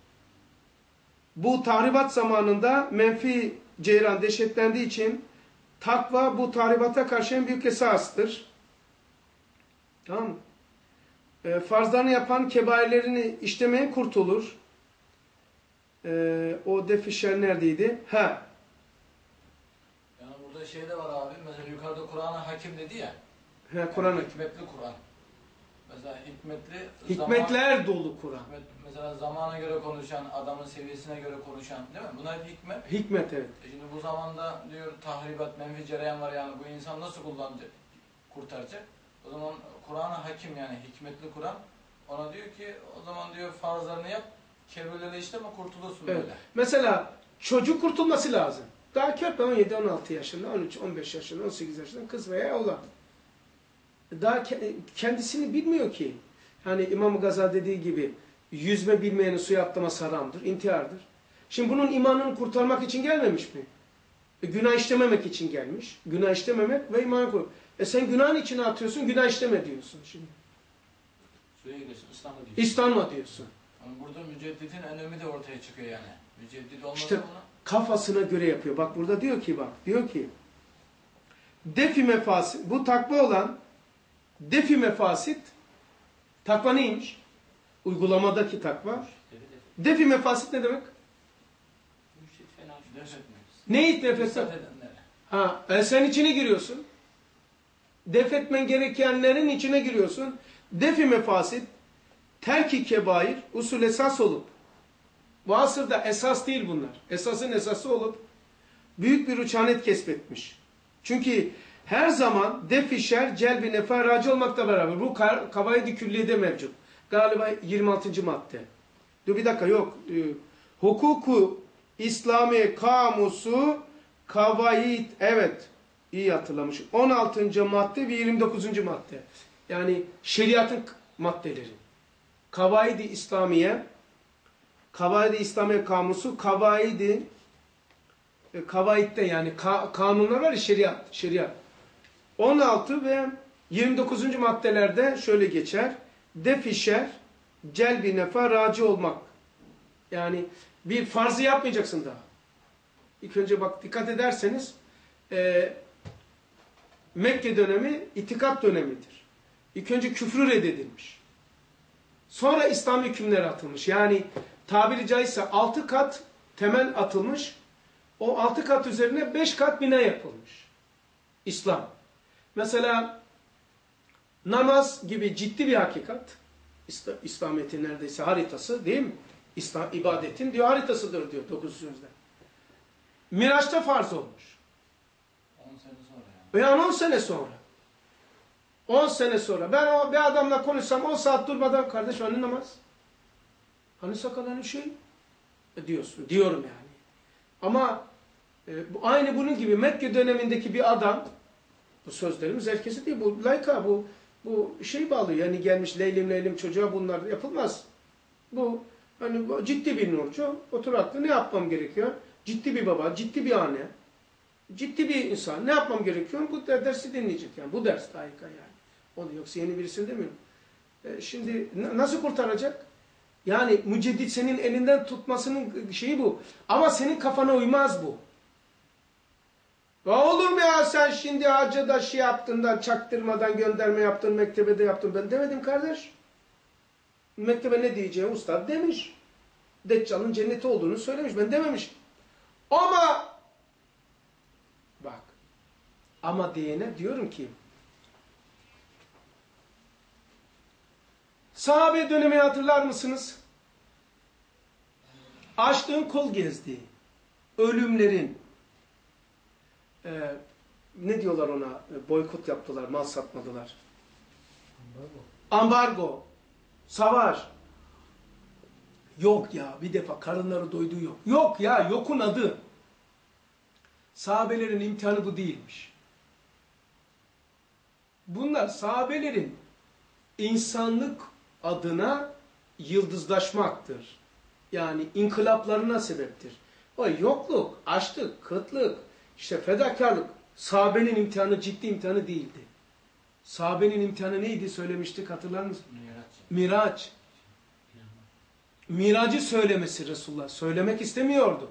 Bu tahribat zamanında menfi ceyran dehşetlendiği için takva bu tahribata karşı en büyük esastır. Tamam mı? Farzlarını yapan kebairlerini işlemeyen kurtulur. O defişer neredeydi? Yani burada şey de var abi. Mesela yukarıda Kur'an'a hakim dedi ya. Kur'an hikmetli Kur'an. Mesela hikmetler dolu Kur'an. Mesela zamana göre konuşan, adamın seviyesine göre konuşan, değil mi? Bunlar hikmet. Hikmet, evet. Şimdi bu zamanda diyor tahribat, menfi cereyan var yani bu insan nasıl kullanacak, kurtaracak? O zaman Kur'an'a hakim yani hikmetli Kur'an. Ona diyor ki o zaman diyor farzlarını yap, kebirleri işleme kurtulursun Evet. böyle. Mesela çocuk kurtulması lazım. Daha körpe 17-16 yaşında, 13-15 yaşında, 18 yaşında kız veya oğlan. Daha kendisini bilmiyor ki. Hani İmam Gazali dediği gibi yüzme bilmeyenin suya atlaması haramdır, intihardır. Şimdi bunun imanını kurtarmak için gelmemiş mi? Günah işlememek için gelmiş. Günah işlememek ve imanı kurtarmak. Sen günahın içine atıyorsun, günah işleme diyorsun şimdi. Suya giriyorsun, ıslanma diyorsun. İslanma diyorsun. Ama burada müceddidin önemi de ortaya çıkıyor yani. Müceddid olmasa İşte ona... kafasına göre yapıyor. Bak burada diyor ki defi mefasit, bu takva olan defi mefasit, takva neymiş? Uygulamadaki takva. Defi mefasit ne demek? Neyi nefes edenlere? Sen içine giriyorsun. Def etmen gerekenlerin içine giriyorsun. Defi mefasit, terki kebair, usul esas olup, bu asırda esas değil bunlar. Esasın esası olup, büyük bir uçanet kesbetmiş. Çünkü her zaman defi şer, celbi nefa, raci olmakla beraber. Bu kavaid-i külliyede mevcut. Galiba 26. madde. Dur bir dakika, yok. Hukuku İslami kamusu kavaid, evet. İyi hatırlamış. 16. madde ve 29. madde. Yani şeriatın maddeleri. Kavaid-i İslamiye, Kavaid-i İslamiye kamusu, kavaidde yani kanunlar var ya, şeriat. 16 ve 29. maddelerde şöyle geçer. Defi şer, celbi nefa, raci olmak. Yani bir farzı yapmayacaksın daha. İlk önce bak dikkat ederseniz Mekke dönemi itikat dönemidir. İlk önce küfrü reddedilmiş. Sonra İslam hükümleri atılmış. Yani tabiri caizse 6 kat temel atılmış. O 6 kat üzerine 5 kat bina yapılmış. İslam. Mesela namaz gibi ciddi bir hakikat. İslamiyet'in neredeyse haritası değil mi? İbadetin diyor haritasıdır diyor 9 sözde. Miraç'ta farz olmuş. 10 sene sonra yani. Yani 10 sene sonra. 10 sene sonra. Ben bir adamla konuşsam 10 saat durmadan kardeş hani namaz? Hani sakal hani şey? Diyorsun. Diyorum yani. Ama aynı bunun gibi Mekke dönemindeki bir adam, bu sözlerimiz herkesi değil, bu layıka, bu şey bağlı yani gelmiş leylim çocuğa bunlar yapılmaz. Bu hani ciddi bir nurcu, oturaklı ne yapmam gerekiyor? Ciddi bir baba, ciddi bir anne, ciddi bir insan ne yapmam gerekiyor? Bu dersi dinleyecek yani. Bu ders layıka yani. Onu yoksa yeni birisini demiyorum. Şimdi nasıl kurtaracak? Yani müceddit senin elinden tutmasının şeyi bu. Ama senin kafana uymaz bu. Ya olur mu ya sen şimdi hacıda şey yaptın da çaktırmadan gönderme yaptın, mektebe de yaptın. Ben demedim kardeş. Mektebe ne diyeceğim ustad demiş. Deccal'ın cenneti olduğunu söylemiş. Ben dememişim. Ama bak ama diyene diyorum ki sahabe dönemini hatırlar mısınız? Açlığın kol gezdiği, ölümlerin, ne diyorlar ona, boykot yaptılar, mal satmadılar. Ambargo, savaş. Yok ya, bir defa karınları doyduğu yok. Yok ya, yokun adı. Sahabelerin imtihanı bu değilmiş. Bunlar sahabelerin insanlık adına yıldızlaşmaktır. Yani inkılaplarına sebeptir. O yokluk, açlık, kıtlık, işte fedakarlık. Sahabenin imtihanı ciddi imtihanı değildi. Sahabenin imtihanı neydi söylemiştik, hatırlar mısın? Miraç. Miracı söylemesi Resulullah. Söylemek istemiyordu.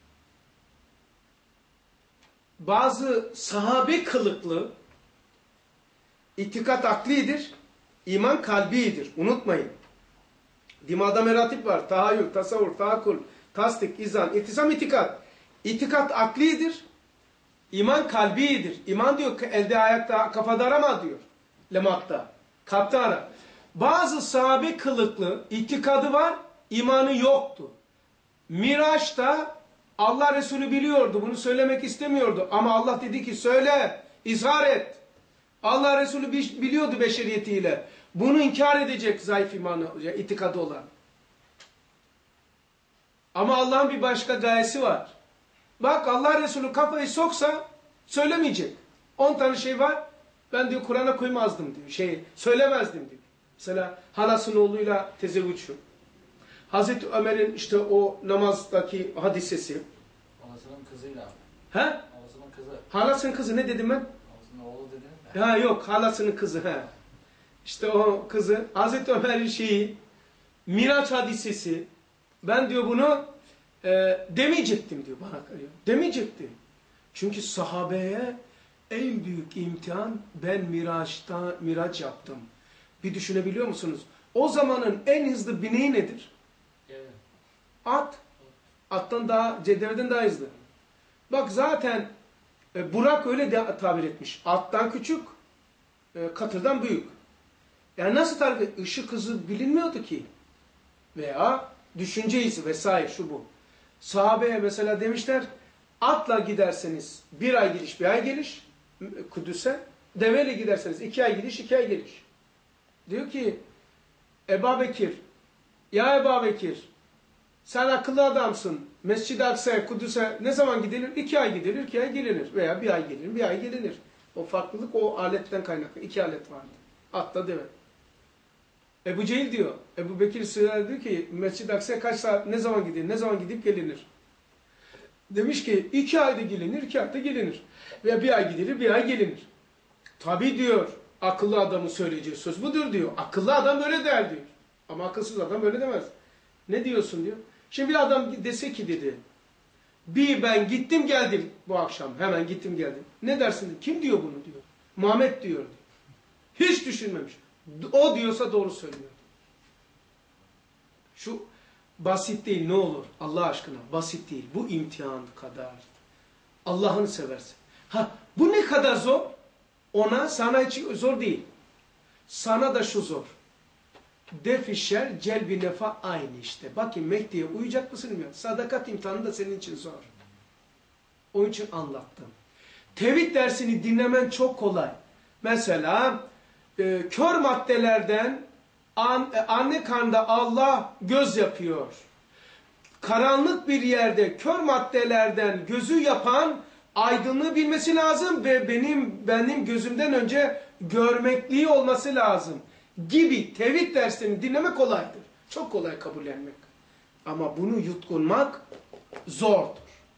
Bazı sahabe kılıklı itikat aklidir, iman kalbidir. Unutmayın. Dimada meratip var. Tahayyül, tasavvur, tahakkul, tasdik, izan, iltizam, itikat. İtikat aklidir, iman kalbidir. İman diyor ki elde ayakta, kafada arama diyor. Lemakta, kalpte ara. Bazı sahabe kılıklı itikadı var, imanı yoktu. Miraç'ta Allah Resulü biliyordu, bunu söylemek istemiyordu. Ama Allah dedi ki söyle, izhar et. Allah Resulü biliyordu beşeriyetiyle. Bunu inkar edecek zayıf imanı, itikadı olan. Ama Allah'ın bir başka gayesi var. Bak Allah Resulü kafayı soksa söylemeyecek. 10 tane şey var. Ben diyor Kur'an'a koymazdım diyor. Söylemezdim diyor. Mesela halasının oğluyla tezevvüç yok. Hazreti Ömer'in işte o namazdaki hadisesi. Halasının kızıyla abi. He? Halasının kızı. Halasının kızı ne dedim ben? Halasının oğlu dedin mi? Ha yok, halasının kızı. He. İşte o kızı. Hazreti Ömer'in şeyi. Miraç hadisesi. Ben diyor bunu demeyecektim diyor bana. Demeyecektim. Çünkü sahabeye en büyük imtihan ben Miraç yaptım. Bir düşünebiliyor musunuz? O zamanın en hızlı bineği nedir? Evet. At. Attan daha, deveden daha hızlı. Bak zaten Burak öyle de tabir etmiş. Attan küçük, katırdan büyük. Yani nasıl tarif et? Işık hızı bilinmiyordu ki. Veya düşünce hızı vesaire şu bu. Sahabeye mesela demişler, atla giderseniz 1 ay gidiş 1 ay geliş Kudüs'e, deveyle giderseniz 2 ay gidiş 2 ay geliş. Diyor ki Ebu Bekir, ya Ebu Bekir sen akıllı adamsın. Mescid-i Aksa'ya, Kudüs'e ne zaman gidilir? 2 ay gidilir, 2 ay gelinir. Veya 1 ay gelinir, 1 ay gelinir. O farklılık o aletten kaynaklı. 2 alet vardı. Atla deve. Ebu Cehil diyor. Ebu Bekir Sıra diyor ki Mescid-i Aksa'ya kaç saat, ne zaman gidilir? Ne zaman gidip gelinir? Demiş ki 2 ayda gelinir, 2 ayda gelinir. Veya 1 ay gidilir, 1 ay gelinir. Tabi diyor akıllı adamın söyleyeceği söz budur diyor. Akıllı adam böyle der diyor. Ama akılsız adam böyle demez. Ne diyorsun diyor. Şimdi bir adam dese ki dedi. Ben gittim geldim bu akşam. Hemen gittim geldim. Ne dersin? Kim diyor bunu diyor. Muhammed diyor. Hiç düşünmemiş. O diyorsa doğru söylüyor. Şu basit değil ne olur Allah aşkına. Basit değil. Bu imtihan kadar. Allah'ını seversin. Bu ne kadar zor? Ona sana hiç zor değil. Sana da şu zor. Def-i şer, celb-i nefa aynı işte. Bakın Mehdi'ye uyacak mısın bilmiyorum. Sadakat imtihanı da senin için zor. Onun için anlattım. Tevhid dersini dinlemen çok kolay. Mesela kör maddelerden anne karnında Allah göz yapıyor. Karanlık bir yerde kör maddelerden gözü yapan aydınlığı bilmesi lazım ve benim gözümden önce görmekliği olması lazım gibi tevhid derslerini dinlemek kolaydır. Çok kolay kabullenmek. Ama bunu yutkunmak zordur.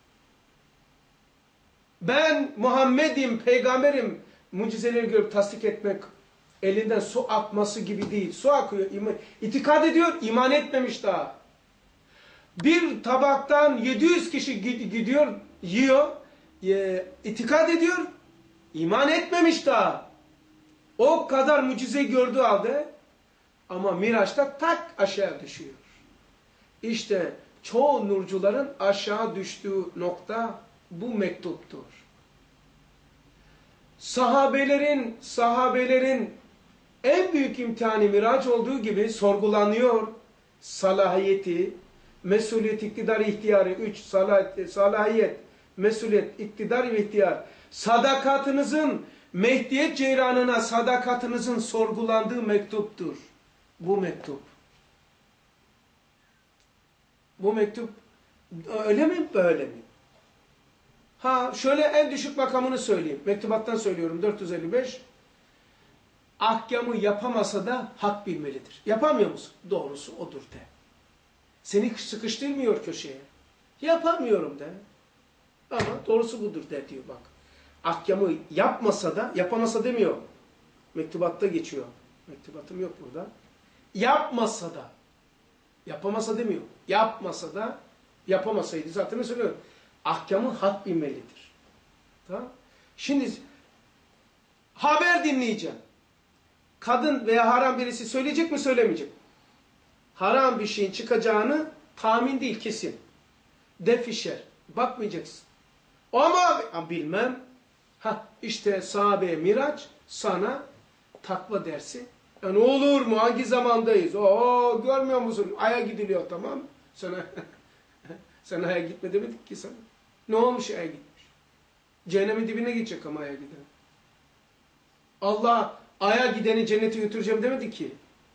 Ben Muhammed'im, peygamberim, mucizeleri görüp tasdik etmek elinden su akması gibi değil. Su akıyor, itikad ediyor, iman etmemiş daha. Bir tabaktan 700 kişi gidiyor, yiyor, itikad ediyor, iman etmemiş daha. O kadar mucize gördüğü halde ama Miraç'ta tak aşağı düşüyor. İşte çoğu nurcuların aşağı düştüğü nokta bu mektuptur. Sahabelerin en büyük imtihanı Miraç olduğu gibi sorgulanıyor. Salahiyeti, mesuliyet, iktidar, ihtiyarı. 3. Salahiyet, mesuliyet, iktidar ve ihtiyar. Sadakatınızın, Mehdiyet ceyranına sadakatınızın sorgulandığı mektuptur. Bu mektup. Bu mektup öyle mi böyle mi? Ha şöyle en düşük makamını söyleyeyim. Mektubattan söylüyorum 455. Ahkamı yapamasa da hak bilmelidir. Yapamıyor musun? Doğrusu odur de. Seni sıkıştırmıyor köşeye. Yapamıyorum de. Ama doğrusu budur de diyor bak. Ahkamı yapmasa da, yapamasa demiyor. Mektubatta geçiyor. Mektubatım yok burada. Yapmasa da, yapamasa demiyor. Yapmasa da, yapamasaydı zaten söylüyorum. Ahkamı hak bilmelidir. Tamam. Şimdi haber dinleyeceğim. Kadın veya haram birisi söyleyecek mi söylemeyecek mi? Haram bir şeyin çıkacağını tahmin değil kesin. Defişer. Bakmayacaksın. Ama bilmem. İşte sahabeye miraç sana takva dersi. Ne olur mu? Hangi zamandayız? Görmüyor musun? Ay'a gidiliyor tamam. Sen Ay'a gitme demedik ki sana. Ne olmuş Ay'a gitmiş? Cehennemin dibine gidecek ama Ay'a giden. Allah Ay'a gideni cennete götüreceğim demedi ki.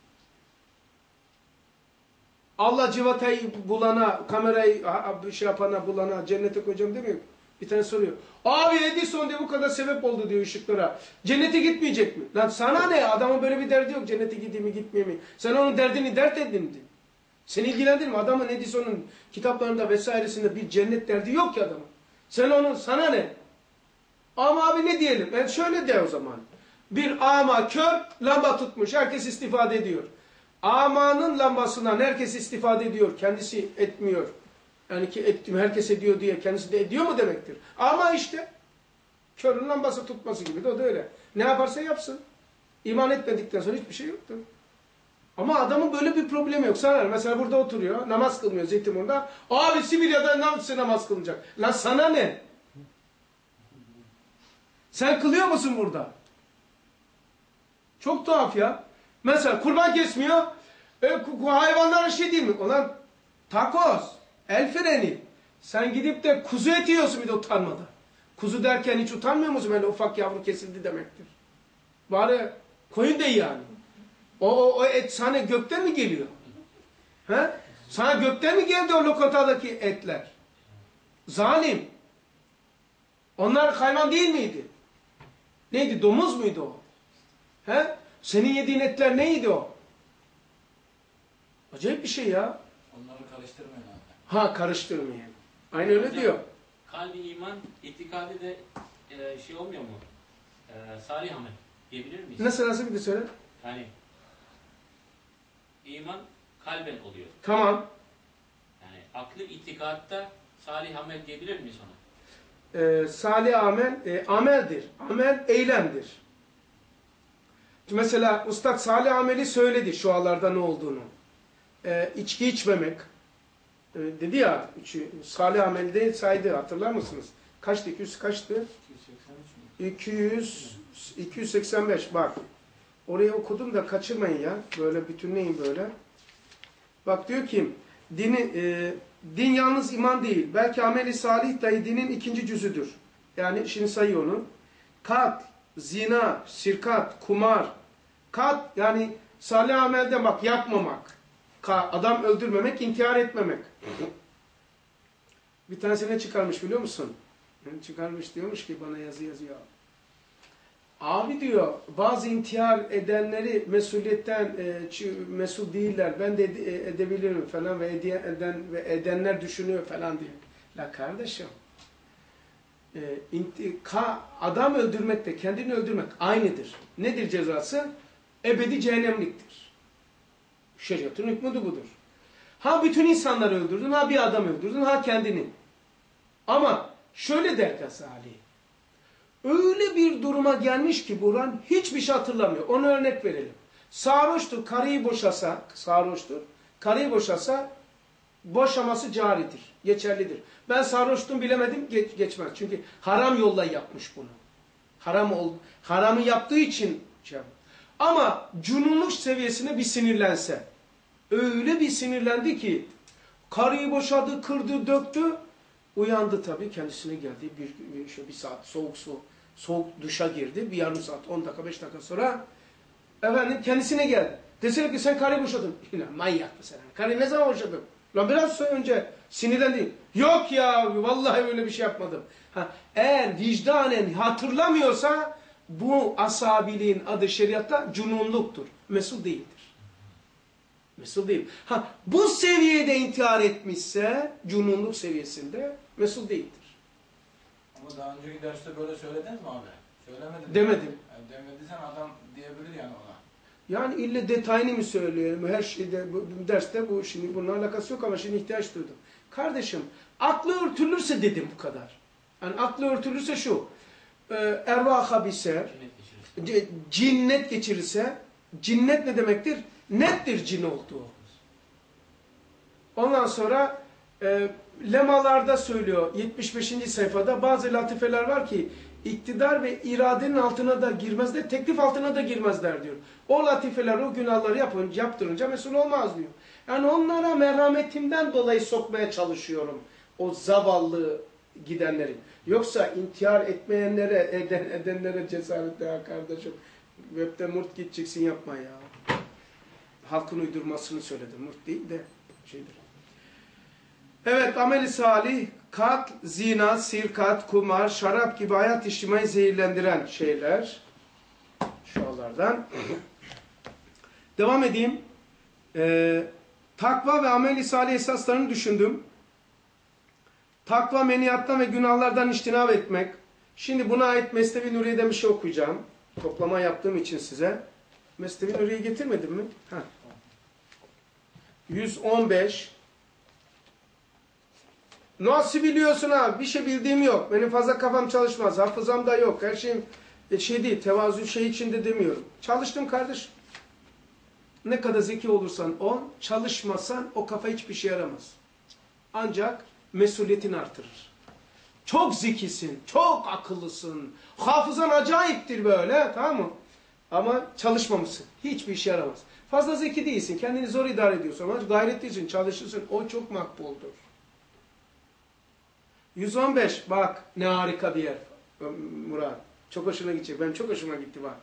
Allah civatayı bulana, kamerayı şey yapana bulana cennete koyacağım demiyor. Bir tane soruyor. Abi Edison diye bu kadar sebep oldu diyor ışıklara. Cennete gitmeyecek mi? Lan sana ne? Adamın böyle bir derdi yok. Cennete gideyim mi gitmeyeyim mi? Sen onun derdini dert edindin. Seni ilgilendirir mi? Adamın Edison'un kitaplarında vesairesinde bir cennet derdi yok ki adamın. Sen onun sana ne? Ama abi ne diyelim? Şöyle de o zaman. Bir ama kör lamba tutmuş. Herkes istifade ediyor. Amanın lambasından herkes istifade ediyor. Kendisi etmiyor. Yani ki herkes ediyor diye kendisi de ediyor mu demektir. Ama işte körün lambası tutması gibi de o da öyle. Ne yaparsa yapsın. İman etmedikten sonra hiçbir şey yoktur. Ama adamın böyle bir problemi yok. Sana mesela burada oturuyor. Namaz kılmıyor Zeytinburnu'nda. Abi Sibirya'da nasıl namaz kılacak? Lan sana ne? Sen kılıyor musun burada? Çok tuhaf ya. Mesela kurban kesmiyor. Hayvanlara şey değil mi? Ulan takoz. El freni. Sen gidip de kuzu eti yiyorsun bir de utanmadan. Kuzu derken hiç utanmıyor musun? Öyle ufak yavru kesildi demektir. Bari koyun da yani. O et sana gökten mi geliyor? He? Sana gökten mi geldi o lokantadaki etler? Zalim. Onlar hayvan değil miydi? Neydi? Domuz muydu o? He? Senin yediğin etler neydi o? Acayip bir şey ya. Onları karıştırmayın abi. Karıştırmayın. Aynı öyle Hocam, diyor. Kalbi iman, itikadi de şey olmuyor mu? Salih amel diyebilir miyiz? Nasıl bir de söyle. Yani iman kalben oluyor. Tamam. Yani aklı itikatta salih amel diyebilir miyiz ona? Salih amel, ameldir. Amel eylemdir. Mesela Ustad salih ameli söyledi şu anlarda ne olduğunu. İçki içmemek. Dedi ya, salih amel değil saydı hatırlar mısınız? Kaçtı? 200 kaçtı? 285 bak. Orayı okudum da kaçırmayın ya. Böyle bütünleyin böyle. Bak diyor ki din yalnız iman değil. Belki ameli salih dahi dinin ikinci cüzüdür. Yani şimdi sayıyor onu. Kat, zina, şirkat, kumar. Kat yani salih amelde bak yapmamak. Adam öldürmemek, intihar etmemek. Bir tanesi ne çıkarmış biliyor musun? Çıkarmış diyormuş ki bana yazı yazıyor. Abi diyor bazı intihar edenleri mesuliyetten mesul değiller. Ben de edebilirim falan ve edenler düşünüyor falan diyor. La kardeşim adam öldürmekle kendini öldürmek aynıdır. Nedir cezası? Ebedi cehennemliktir. Şeriatın hükmü de budur. Ha bütün insanları öldürdün, ha bir adam öldürdün, ha kendini. Ama şöyle der Gazali. Öyle bir duruma gelmiş ki Burhan hiçbir şey hatırlamıyor. Ona örnek verelim. Sarhoştur, karıyı boşasa, sarhoştur, karıyı boşasa boşaması caridir, geçerlidir. Ben sarhoştum bilemedim, geçmez. Çünkü haram yolla yapmış bunu. Haramı yaptığı için şey yapmış. Ama cununluk seviyesine bir sinirlense, öyle bir sinirlendi ki karıyı boşadı, kırdı, döktü, uyandı tabii kendisine geldi. Bir saat soğuk duşa girdi. Bir yarım saat, 10 dakika, 5 dakika sonra efendim kendisine geldi. Desene ki sen karıyı boşadın. Manyak mısın? Karıyı ne zaman boşadın? Lan biraz önce sinirlendim. Yok ya vallahi öyle bir şey yapmadım. Eğer vicdanen hatırlamıyorsa bu asabiliğin adı şeriatta cununluktur. Mesul değildir. Mesul değil. Bu seviyede intihar etmişse cununluk seviyesinde mesul değildir. Ama daha önceki derste böyle söylediniz mi abi? Söylemedim. Demedim. Yani demediysen adam diyebilir yani ona. Yani ille detayını mı söyleyelim? Her şeyde bu derste bu şimdi bununla alakası yok ama şimdi ihtiyaç duydum. Kardeşim aklı örtülürse dedim bu kadar. Yani aklı örtülürse şu. Ervah habiser, cinnet geçirirse, cinnet ne demektir? Nettir cin olduğu. Ondan sonra lemalarda söylüyor 75. sayfada bazı latifeler var ki iktidar ve iradenin altına da girmezler, teklif altına da girmezler diyor. O latifeler o günahları yaptırınca mesul olmaz diyor. Yani onlara merhametimden dolayı sokmaya çalışıyorum o zavallı gidenleri. Yoksa intihar etmeyenlere, edenlere cesaret ya kardeşim. Web'de murt gideceksin yapma ya. Halkın uydurmasını söyledim. Murt değil de şeydir. Evet, amel-i salih, kat, zina, sirkat, kumar, şarap gibi hayat içtimayı zehirlendiren şeyler. Şualardan. Devam edeyim. Takva ve amel-i salih esaslarını düşündüm. Takva, meniyattan ve günahlardan içtinab etmek. Şimdi buna ait Mesnevi Nuriye'den bir şey okuyacağım. Toplama yaptığım için size. Mesnevi Nuriye'yi getirmedim mi? 115. Nasıl biliyorsun abi? Bir şey bildiğim yok. Benim fazla kafam çalışmaz. Hafızam da yok. Her şeyim değil. Tevazu şey içinde demiyorum. Çalıştım kardeşim. Ne kadar zeki olursan ol, çalışmasan o kafa hiçbir şey yaramaz. Ancak mesuliyetini artırır. Çok zekisin, çok akıllısın, hafızan acayiptir böyle, tamam mı? Ama çalışmamışsın. Hiçbir işe yaramaz. Fazla zeki değilsin, kendini zor idare ediyorsun ama gayretlisin, çalışırsın. O çok makbuldur. 115, bak ne harika bir yer Murat. Çok hoşuna gidecek. Benim çok hoşuma gitti bak.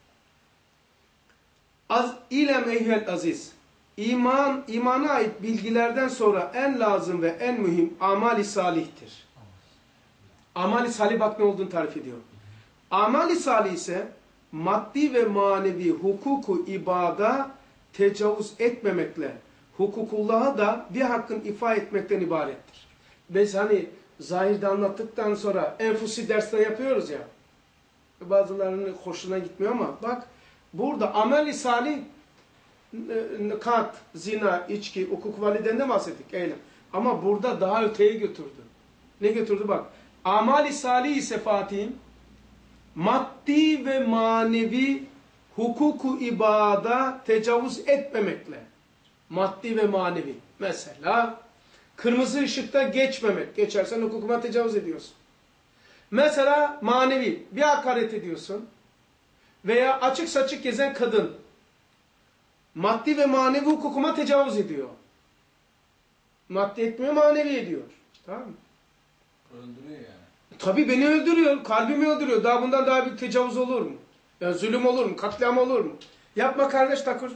İlem eyyühel aziz. İmana ait bilgilerden sonra en lazım ve en mühim amali salihtir. Amali salih bak ne olduğunu tarif ediyor. Amali salih ise maddi ve manevi hukuku ibada tecavüz etmemekle hukukullah'a da bir hakkın ifa etmekten ibarettir. Biz hani zahirde anlattıktan sonra enfusi dersler yapıyoruz ya. Bazılarının hoşuna gitmiyor ama bak burada amel-i salih kat, zina, içki, hukuk validenden bahsettik. Eylem. Ama burada daha öteye götürdü. Ne götürdü bak. Amel-i salih ise Fatih'im maddi ve manevi hukuku ibada tecavüz etmemekle. Maddi ve manevi. Mesela kırmızı ışıkta geçmemek. Geçersen hukukuma tecavüz ediyorsun. Mesela manevi bir hakaret ediyorsun. Veya açık saçık gezen kadın. Maddi ve manevi hukukuma tecavüz ediyor. Maddi etmiyor, manevi ediyor. Tamam mı? Öldürüyor yani. Tabii beni öldürüyor. Kalbimi öldürüyor. Daha bundan daha bir tecavüz olur mu? Yani zulüm olur mu? Katliam olur mu? Yapma kardeş takır.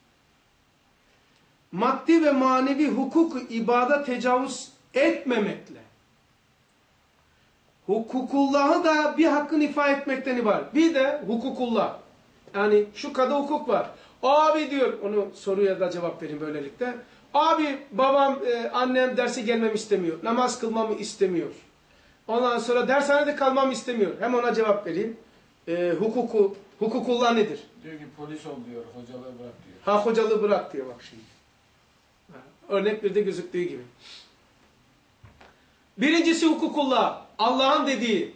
Maddi ve manevi hukuk ibada tecavüz etmemekle. Hukukullah'ı da bir hakkın ifa etmekten ibaret. Bir de hukukullah. Yani şu kadar hukuk var. Abi diyor, onu soruya da cevap vereyim böylelikle. Abi babam, annem derse gelmemi istemiyor. Namaz kılmamı istemiyor. Ondan sonra dershanede kalmamı istemiyor. Hem ona cevap vereyim. Hukukullah nedir? Diyor ki polis ol diyor, hocalığı bırak diyor. Ha hocalığı bırak diyor bak şimdi. Örnek bir de gözüktüğü gibi. Birincisi hukukullah. Allah'ın dediği.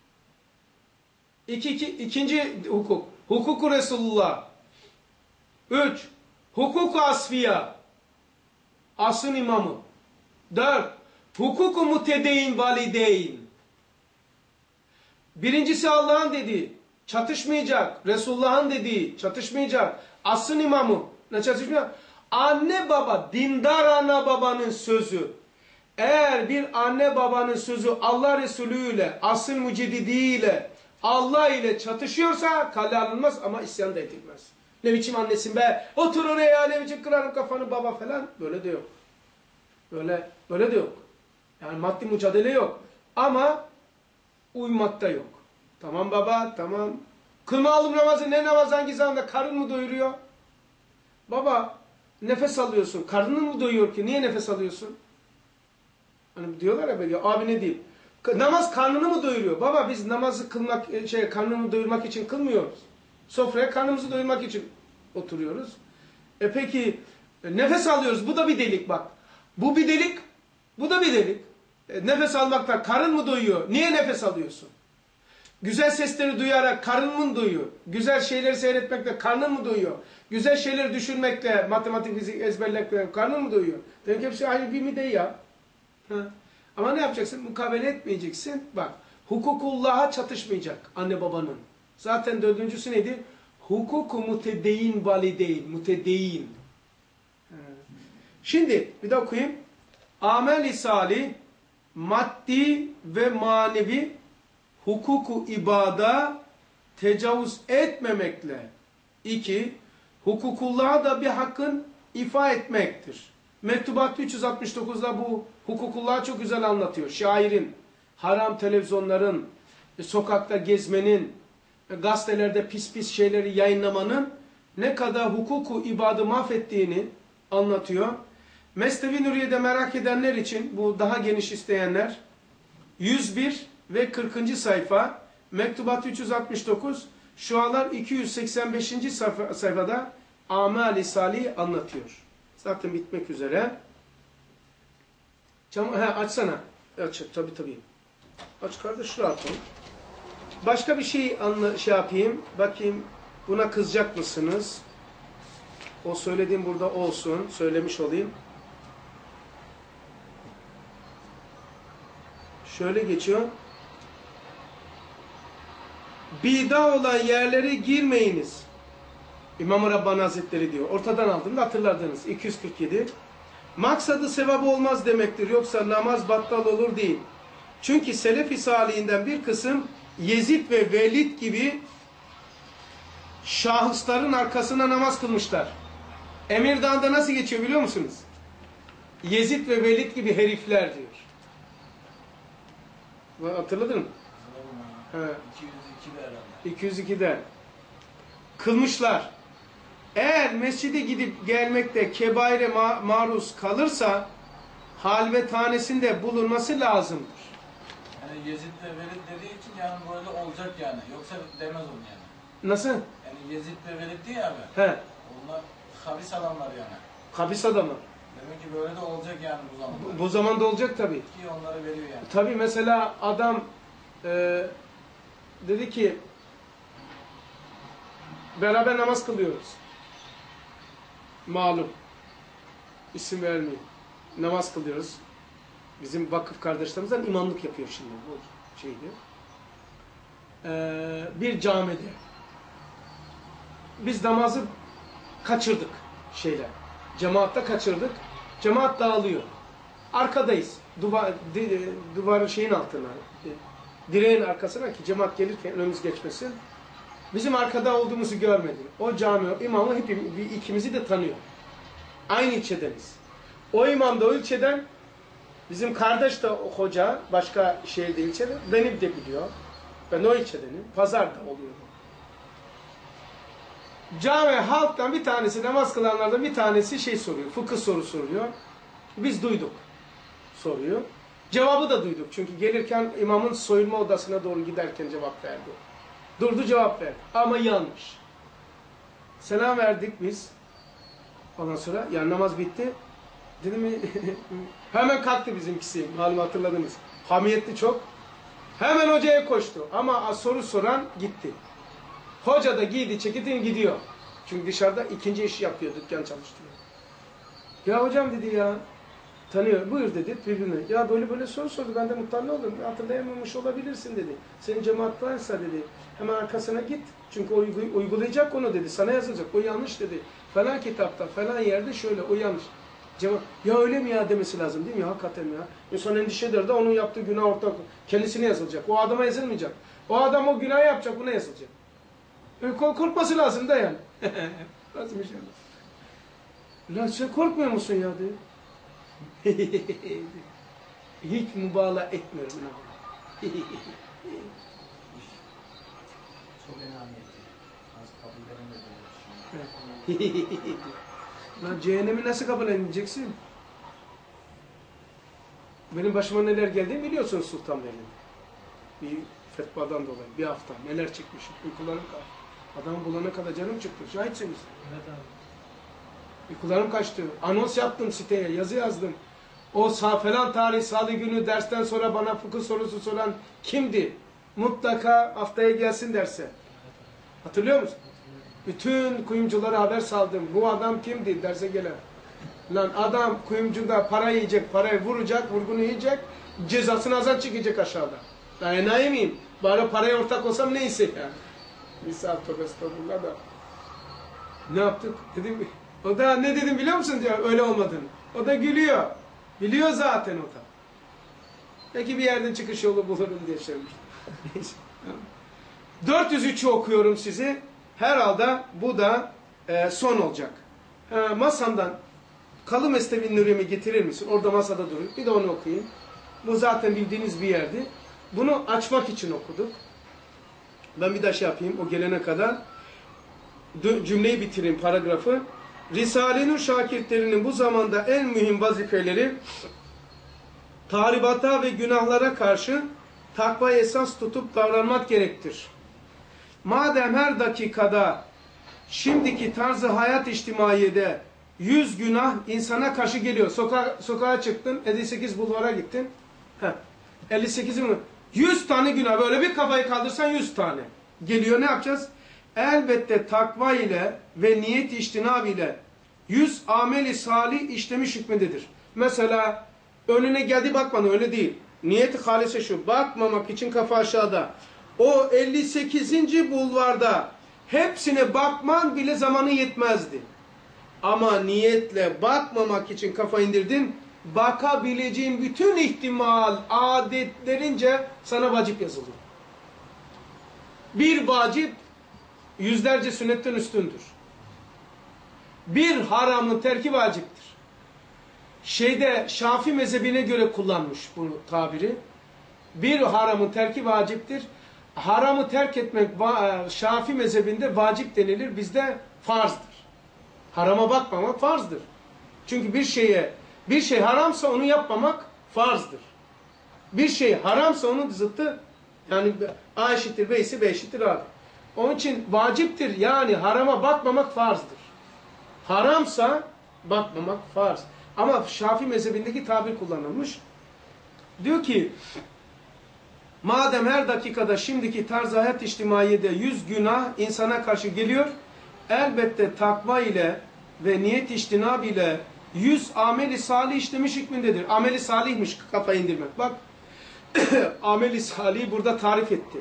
İkinci hukuk. Hukuku Resulullah. 3. Hukuku asfiya. Asrın imamı. 4. Hukuku mutedeyn valideyn. Birincisi Allah'ın dediği. Çatışmayacak. Resulullah'ın dediği. Çatışmayacak. Asrın imamı. Ne çatışmayacak? Anne baba, dindar anne babanın sözü. Eğer bir anne babanın sözü Allah Resulü ile, asıl müceddidiyle, Allah ile çatışıyorsa kale alınmaz ama isyan da edilmez. Ne biçim annesin be? Otur oraya, ne biçim kırarım kafanı baba falan. Böyle de yok. Böyle de yok. Yani maddi mücadele yok. Ama uyumakta yok. Tamam baba, tamam. Kılma oğlum namazı, ne namaz hangi zamanda? Karın mı doyuruyor? Baba, nefes alıyorsun. Karnın mı doyuyor ki? Niye nefes alıyorsun? Hani diyorlar ya böyle, abi ne diyeyim? Namaz karnını mı doyuruyor? Baba biz namazı karnını doyurmak için kılmıyoruz. Sofraya karnımızı doyurmak için oturuyoruz. Peki nefes alıyoruz. Bu da bir delik bak. Bu bir delik. Bu da bir delik. Nefes almakta karın mı doyuyor? Niye nefes alıyorsun? Güzel sesleri duyarak karın mı doyuyor? Güzel şeyleri seyretmekle karnın mı doyuyor? Güzel şeyleri düşünmekle, matematik, fizik ezberlemekle karnın mı doyuyor? Demek ki hepsi aynı bir mide ya. Ha. Ama ne yapacaksın? Mukabele etmeyeceksin. Bak, hukukullah'a çatışmayacak anne babanın. Zaten dördüncüsü neydi? Hukuku mutedeyin valideyn. Mutedeyin. Şimdi bir daha okuyayım. Amel-i salih, maddi ve manevi hukuku ibada tecavüz etmemekle. 2. Hukukullah'a da bir hakkın ifa etmektir. Mektubat 369'da bu hukukullah'ı çok güzel anlatıyor. Şairin, haram televizyonların, sokakta gezmenin, gazetelerde pis pis şeyleri yayınlamanın ne kadar hukuku ibadı mahvettiğini anlatıyor. Mesnevi Nuriye'de merak edenler için, bu daha geniş isteyenler, 101 ve 40. sayfa, Mektubat 369, Şualar 285. sayfada Amel-i Salih anlatıyor. Zaten bitmek üzere. Açsana. Aç, tabii. Aç kardeş, rahat ol. Başka bir şey yapayım. Bakayım, buna kızacak mısınız? O söylediğim burada olsun. Söylemiş olayım. Şöyle geçiyor. Bida olan yerlere girmeyiniz. İmam-ı Rabbani Hazretleri diyor. Ortadan aldım da hatırladınız. 247. Maksadı sevabı olmaz demektir. Yoksa namaz battal olur değil. Çünkü Selef-i Salih'inden bir kısım Yezid ve Velid gibi şahısların arkasına namaz kılmışlar. Emirdağ'da nasıl geçiyor biliyor musunuz? Yezid ve Velid gibi herifler diyor. Hatırladın mı? He. 202'de. Kılmışlar. Eğer mescide gidip gelmekte kebaire maruz kalırsa halve tanesinde bulunması lazımdır. Yani Yezid ve Velid dediği için yani böyle olacak yani. Yoksa demez onu yani. Nasıl? Yani Yezid ve Velid diye abi. He. Onlar habis adamlar yani. Habis adamlar. Demek ki böyle de olacak yani bu zamanda. Bu zamanda olacak tabii. Ki onları veriyor yani. Tabii mesela adam dedi ki beraber namaz kılıyoruz. Malum. İsim vermeyeyim. Namaz kılıyoruz. Bizim vakıf kardeşlerimizden imamlık yapıyor şimdi. Bu şeydi. Bir camide. Biz namazı kaçırdık Cemaatta kaçırdık. Cemaat dağılıyor. Arkadayız. Duvarın şeyin altına. Direğin arkasına ki cemaat gelirken önümüz geçmesin. Bizim arkada olduğumuzu görmedi. O cami imamı ikimizi de tanıyor. Aynı ilçedeniz. O imam da o ilçeden, bizim kardeş de hoca, başka şehirde ilçede, beni de biliyor. Ben o ilçedenim. Pazarda oluyor. Cami halktan bir tanesi, namaz kılanlardan bir tanesi soruyor. Fıkıh sorusu soruyor. Biz duyduk. Soruyor. Cevabı da duyduk. Çünkü gelirken imamın soyunma odasına doğru giderken cevap verdi. Durdu cevap verdi. Ama yanlış. Selam verdik biz. Ondan sonra yani namaz bitti. Dedim hemen kalktı bizimkisi. Malum hatırladınız. Hamiyetli çok. Hemen hocaya koştu. Ama soru soran gitti. Hoca da giydi ceketini gidiyor. Çünkü dışarıda ikinci iş yapıyor. Dükkan çalıştırıyor. Ya hocam dedi ya. Tanıyor. Buyur dedi birbirine. Ya böyle soru sordu. Ben de muhtarlı oldum. Hatırlayamamış olabilirsin dedi. Senin cemaattaysa dedi. Hemen arkasına git. Çünkü o uygulayacak onu dedi. Sana yazılacak. O yanlış dedi. Falan kitapta falan yerde şöyle. O yanlış. Cevap. Ya öyle mi ya demesi lazım değil mi? Ya, hakikaten ya. İnsan endişe eder de onun yaptığı günah ortak. Kendisine yazılacak. O adama yazılmayacak. O adam o günah yapacak. Buna yazılacak. Korkması lazım da yani. Lazım inşallah. Lan sen korkmuyor musun ya diyor. Hiç mübalağa etmiyorum. Çok önemli. Az kabul edemediğim. Lan cehennemi nasıl kabul edeceksin? Benim başıma neler geldi biliyorsunuz Sultanbeyli'de. Bir fetvadan dolayı bir hafta neler çıkmışım. Uykularım kaçtı. Adamı bulana kadar canım çıktı. Şahitsiniz. Evet abi. Uykularım kaçtı. Anons yaptım siteye. Yazı yazdım. O falan tarih salı günü dersten sonra bana fıkıh sorusu soran kimdi? Mutlaka haftaya gelsin derse. Hatırlıyor musun? Bütün kuyumculara haber saldım. Bu adam kimdi derse gelen. Lan adam kuyumcuda para yiyecek, parayı vuracak, vurgunu yiyecek, cezasını azan çıkacak aşağıda. Daha enayi miyim? Bari paraya ortak olsam neyse yani. Misal tövbe estağfurullah da. Ne yaptık? Dedim, o da ne dedim biliyor musun diyor, öyle olmadığını. O da gülüyor. Biliyor zaten o da. Peki bir yerden çıkış yolu bulurum diye söylemiş. 403'ü okuyorum size. Herhalde bu da son olacak. Masamdan Kalı Mesnevi Nuriye'mi getirir misin? Orada masada durun. Bir de onu okuyayım. Bu zaten bildiğiniz bir yerdi. Bunu açmak için okuduk. Ben bir daha şey yapayım o gelene kadar. Cümleyi bitireyim, paragrafı. Risale-i Nur şakirtlerinin bu zamanda en mühim vazifeleri tahribata ve günahlara karşı takva esas tutup davranmak gerektir. Madem her dakikada şimdiki tarzı hayat içtimaiyede 100 günah insana karşı geliyor. Sokağa çıktın, 58 bulvara gittin. 58 mi? 100 tane günah. Böyle bir kafayı kaldırsan 100 tane. Geliyor, ne yapacağız? Elbette takva ile ve niyet içtinab ile 100 ameli salih işlemiş hükmededir. Mesela önüne geldi bakmadı, öyle değil. Niyeti halise şu, bakmamak için kafa aşağıda. O 58. bulvarda hepsine bakman bile zamanı yetmezdi. Ama niyetle bakmamak için kafa indirdin, bakabileceğin bütün ihtimal adetlerince sana vacip yazılır. Bir vacip yüzlerce sünnetten üstündür. Bir haramın terki vaciptir. Şafii mezhebine göre kullanmış bu tabiri. Bir haramın terki vaciptir. Haramı terk etmek Şafii mezhebinde vacip denilir. Bizde farzdır. Harama bakmamak farzdır. Çünkü bir şey haramsa onu yapmamak farzdır. Bir şey haramsa onun zıttı, yani A eşittir B ise B eşittir A. Onun için vaciptir, yani harama bakmamak farzdır. Haramsa bakmamak farz. Ama Şafii mezhebindeki tabir kullanılmış. Diyor ki, madem her dakikada şimdiki tarz hayat içtimaiyede 100 günah insana karşı geliyor, elbette takva ile ve niyet içtinab ile 100 ameli salih işlemiş hükmündedir. Ameli salihmiş, kafa indirmek. Bak, ameli salih burada tarif etti.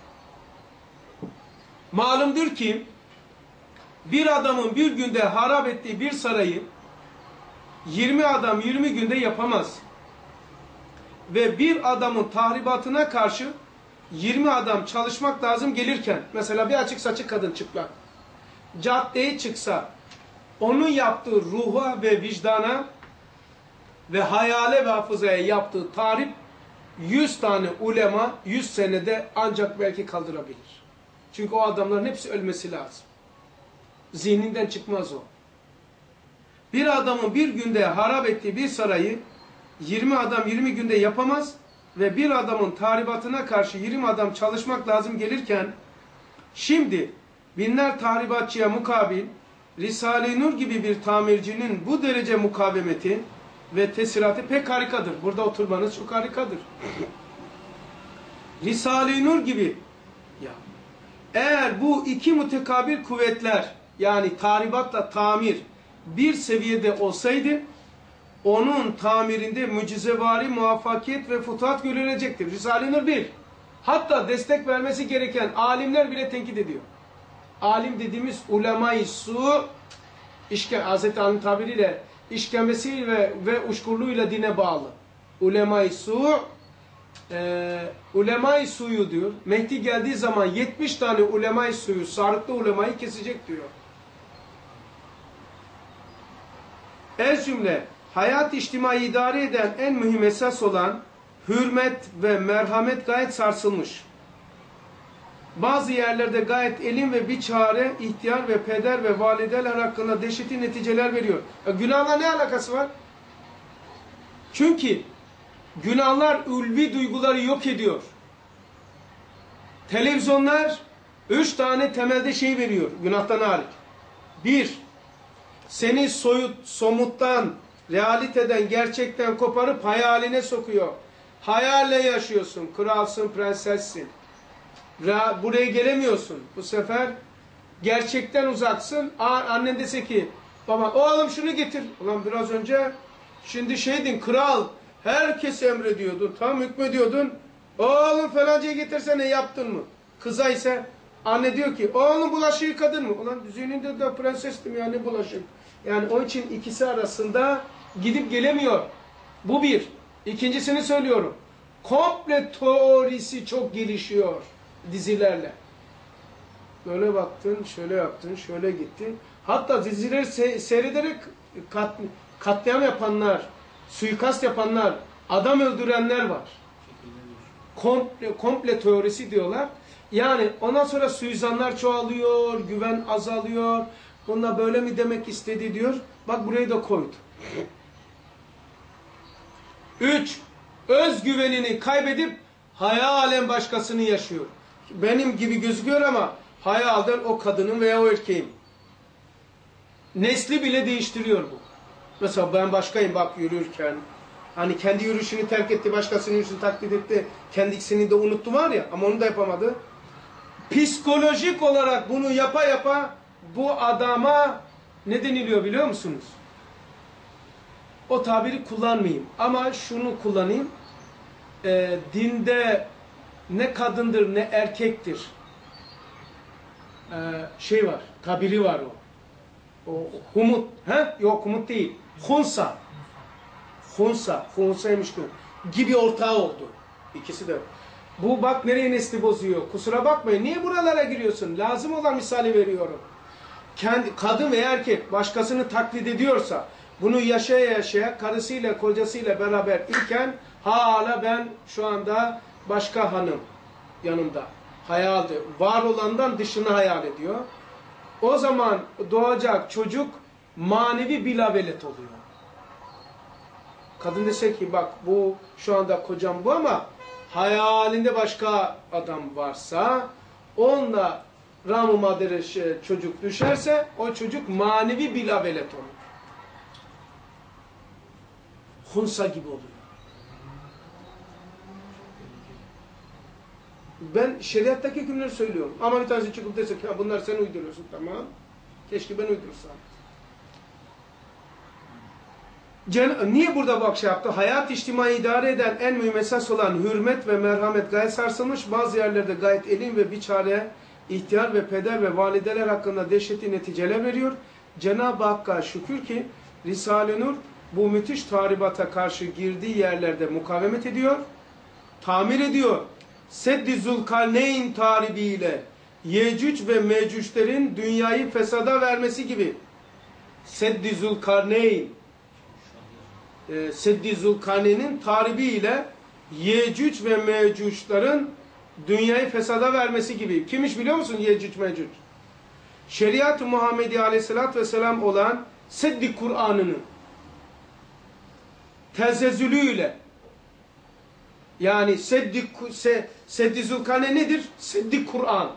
Malumdur ki, bir adamın bir günde harap ettiği bir sarayı 20 adam 20 günde yapamaz. Ve bir adamın tahribatına karşı 20 adam çalışmak lazım gelirken, mesela bir açık saçık kadın çıplak, caddeye çıksa, onun yaptığı ruha ve vicdana ve hayale ve hafızaya yaptığı tahrip 100 tane ulema 100 senede ancak belki kaldırabilir. Çünkü o adamların hepsi ölmesi lazım. Zihninden çıkmaz o. Bir adamın bir günde harap ettiği bir sarayı 20 adam 20 günde yapamaz ve bir adamın tahribatına karşı 20 adam çalışmak lazım gelirken, şimdi binler tahribatçıya mukabil Risale-i Nur gibi bir tamircinin bu derece mukavemeti ve tesiratı pek harikadır. Burada oturmanız çok harikadır. Risale-i Nur gibi, ya, eğer bu iki mütekabil kuvvetler, yani tahribatla tamir bir seviyede olsaydı, onun tamirinde mucizevari muvaffakiyet ve futuhat görülecektir. Risale-i Nur bir. Hatta destek vermesi gereken alimler bile tenkit ediyor. Alim dediğimiz ulema-i su, Hazreti Ali'nin tabiriyle işkembesi ve uşkurluğuyla dine bağlı. Ulema-i su, ulema-i suyu diyor. Mehdi geldiği zaman 70 tane ulema-i suyu, sarıklı ulemayı kesecek diyor. Ez cümle hayat içtimai idare eden en mühim esas olan hürmet ve merhamet gayet sarsılmış. Bazı yerlerde gayet elin ve biçare, ihtiyar ve peder ve valideler hakkında dehşetli neticeler veriyor. Günahla ne alakası var? Çünkü günahlar ulvi duyguları yok ediyor. Televizyonlar 3 tane temelde şey veriyor günahtan hariç. 1. Seni somuttan, realiteden, gerçekten koparıp hayaline sokuyor. Hayalle yaşıyorsun. Kralsın, prensessin. Buraya gelemiyorsun. Bu sefer gerçekten uzaksın. Annen dese ki baba oğlum şunu getir. Ulan biraz önce şimdi şeydin kral. Herkes emrediyordun. Tam hükmediyordun. Oğlum falancayı getirsene yaptın mı? Kıza ise anne diyor ki oğlum bulaşığı yıkadın mı? Ulan düzeninde de prensestim yani bulaşık. Yani onun için ikisi arasında gidip gelemiyor. Bu bir. İkincisini söylüyorum. Komple teorisi çok gelişiyor dizilerle. Böyle baktın, şöyle yaptın, şöyle gittin. Hatta dizileri seyrederek katliam yapanlar, suikast yapanlar, adam öldürenler var. Komple teorisi diyorlar. Yani ondan sonra suizanlar çoğalıyor, güven azalıyor. Bunda böyle mi demek istedi diyor. Bak burayı da koydu. 3. Özgüvenini kaybedip hayalen başkasını yaşıyor. Benim gibi gözüküyor ama hayalden o kadının veya o erkeğin. Nesli bile değiştiriyor bu. Mesela ben başkayım bak yürürken. Hani kendi yürüyüşünü terk etti, başkasının yürüyüşünü taklit etti. Kendisini de unuttu var ya ama onu da yapamadı. Psikolojik olarak bunu yapa yapa bu adama ne deniliyor biliyor musunuz? O tabiri kullanmayayım ama şunu kullanayım. Dinde ne kadındır ne erkektir. Şey var, tabiri var o. O humut, yok humut değil. Hunsa. Hunsaymış gibi ortağı oldu. İkisi de. Bu bak nereye nesli bozuyor. Kusura bakmayın. Niye buralara giriyorsun? Lazım olan misali veriyorum. Kadın ve erkek başkasını taklit ediyorsa bunu yaşaya yaşaya karısıyla kocasıyla beraber iken hala ben şu anda başka hanım yanımda. Hayalde. Var olandan dışını hayal ediyor. O zaman doğacak çocuk manevi bilavelet oluyor. Kadın dese ki bak bu şu anda kocam bu ama hayalinde başka adam varsa onunla Ram-ı Madere çocuk düşerse o çocuk manevi bilavelet olur. Hunsa gibi oluyor. Ben şeriattaki hükümleri söylüyorum. Ama bir tanesi çıkıp dese ki bunlar sen uyduruyorsun tamam. Keşke ben uydursam. Niye burada bak şey yaptı? Hayat içtimai idare eden en mühim esas olan hürmet ve merhamet gayet sarsılmış. Bazı yerlerde gayet elin ve biçare, ihtiyar ve peder ve valideler hakkında dehşetli neticeler veriyor. Cenab-ı Hakk'a şükür ki Risale-i Nur bu müthiş tahribata karşı girdiği yerlerde mukavemet ediyor, tamir ediyor. Seddi Zulkarneyn tahribiyle Yecüc ve Mecüclerin dünyayı fesada vermesi gibi. Seddi Zulkarneyn Seddi Zulkarneyn'in tahribiyle Yecüc ve Mecüclerin dünyayı fesada vermesi gibi. Kimmiş biliyor musun Yecüc Mecüc? Şeriat-ı Muhammedi Aleyhisselatü Vesselam olan Seddi Kur'an'ının tezezzülüyle yani Seddi Zulkarneyn nedir? Seddi Kur'an.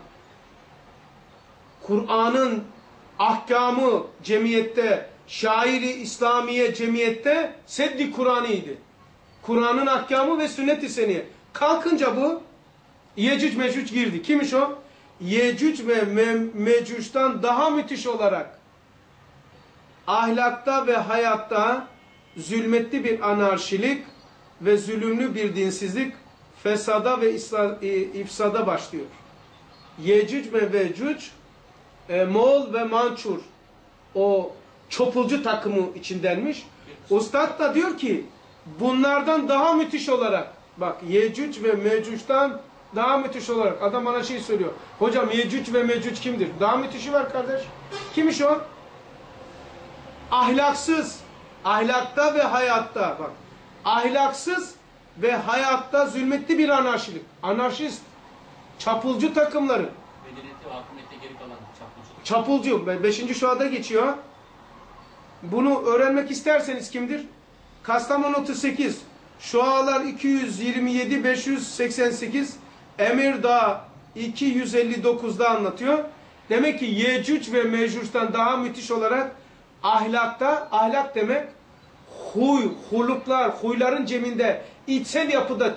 Kur'an'ın ahkamı cemiyette, şairi İslamiye cemiyette Seddi Kur'an'ıydı. Kur'an'ın ahkamı ve sünnet-i seniye. Kalkınca bu Yecüc Mecüc girdi. Kimmiş o? Yecüc ve Mecüc'ten daha müthiş olarak ahlakta ve hayatta zulmetli bir anarşilik ve zulümlü bir dinsizlik fesada ve ifsada başlıyor. Yecüc ve Mecüc Moğol ve Mançur o çopulcu takımı içindenmiş. Ustad da diyor ki bunlardan daha müthiş olarak bak Yecüc ve Mecüc'ten daha müthiş olarak adam bana şey söylüyor. Hocam Yecüc ve Mecüc kimdir? Daha müthişi var kardeş. Kimmiş o? Ahlaksız, Ahlakta ve hayatta bak. Ahlaksız ve hayatta zulmetli bir anarşilik. Anarşist, çapulcu takımları. Medeniyeti ve hakimiyette geri kalan çapulcu. Çapulcu. 5. şuada geçiyor. Bunu öğrenmek isterseniz kimdir? Kastamonu 38. Şualar 227, 588. Emirdağ 259'da anlatıyor. Demek ki Yecüc ve Mecüc'ten daha müthiş olarak ahlakta, ahlak demek huy, huluklar, huyların ceminde içsel yapıda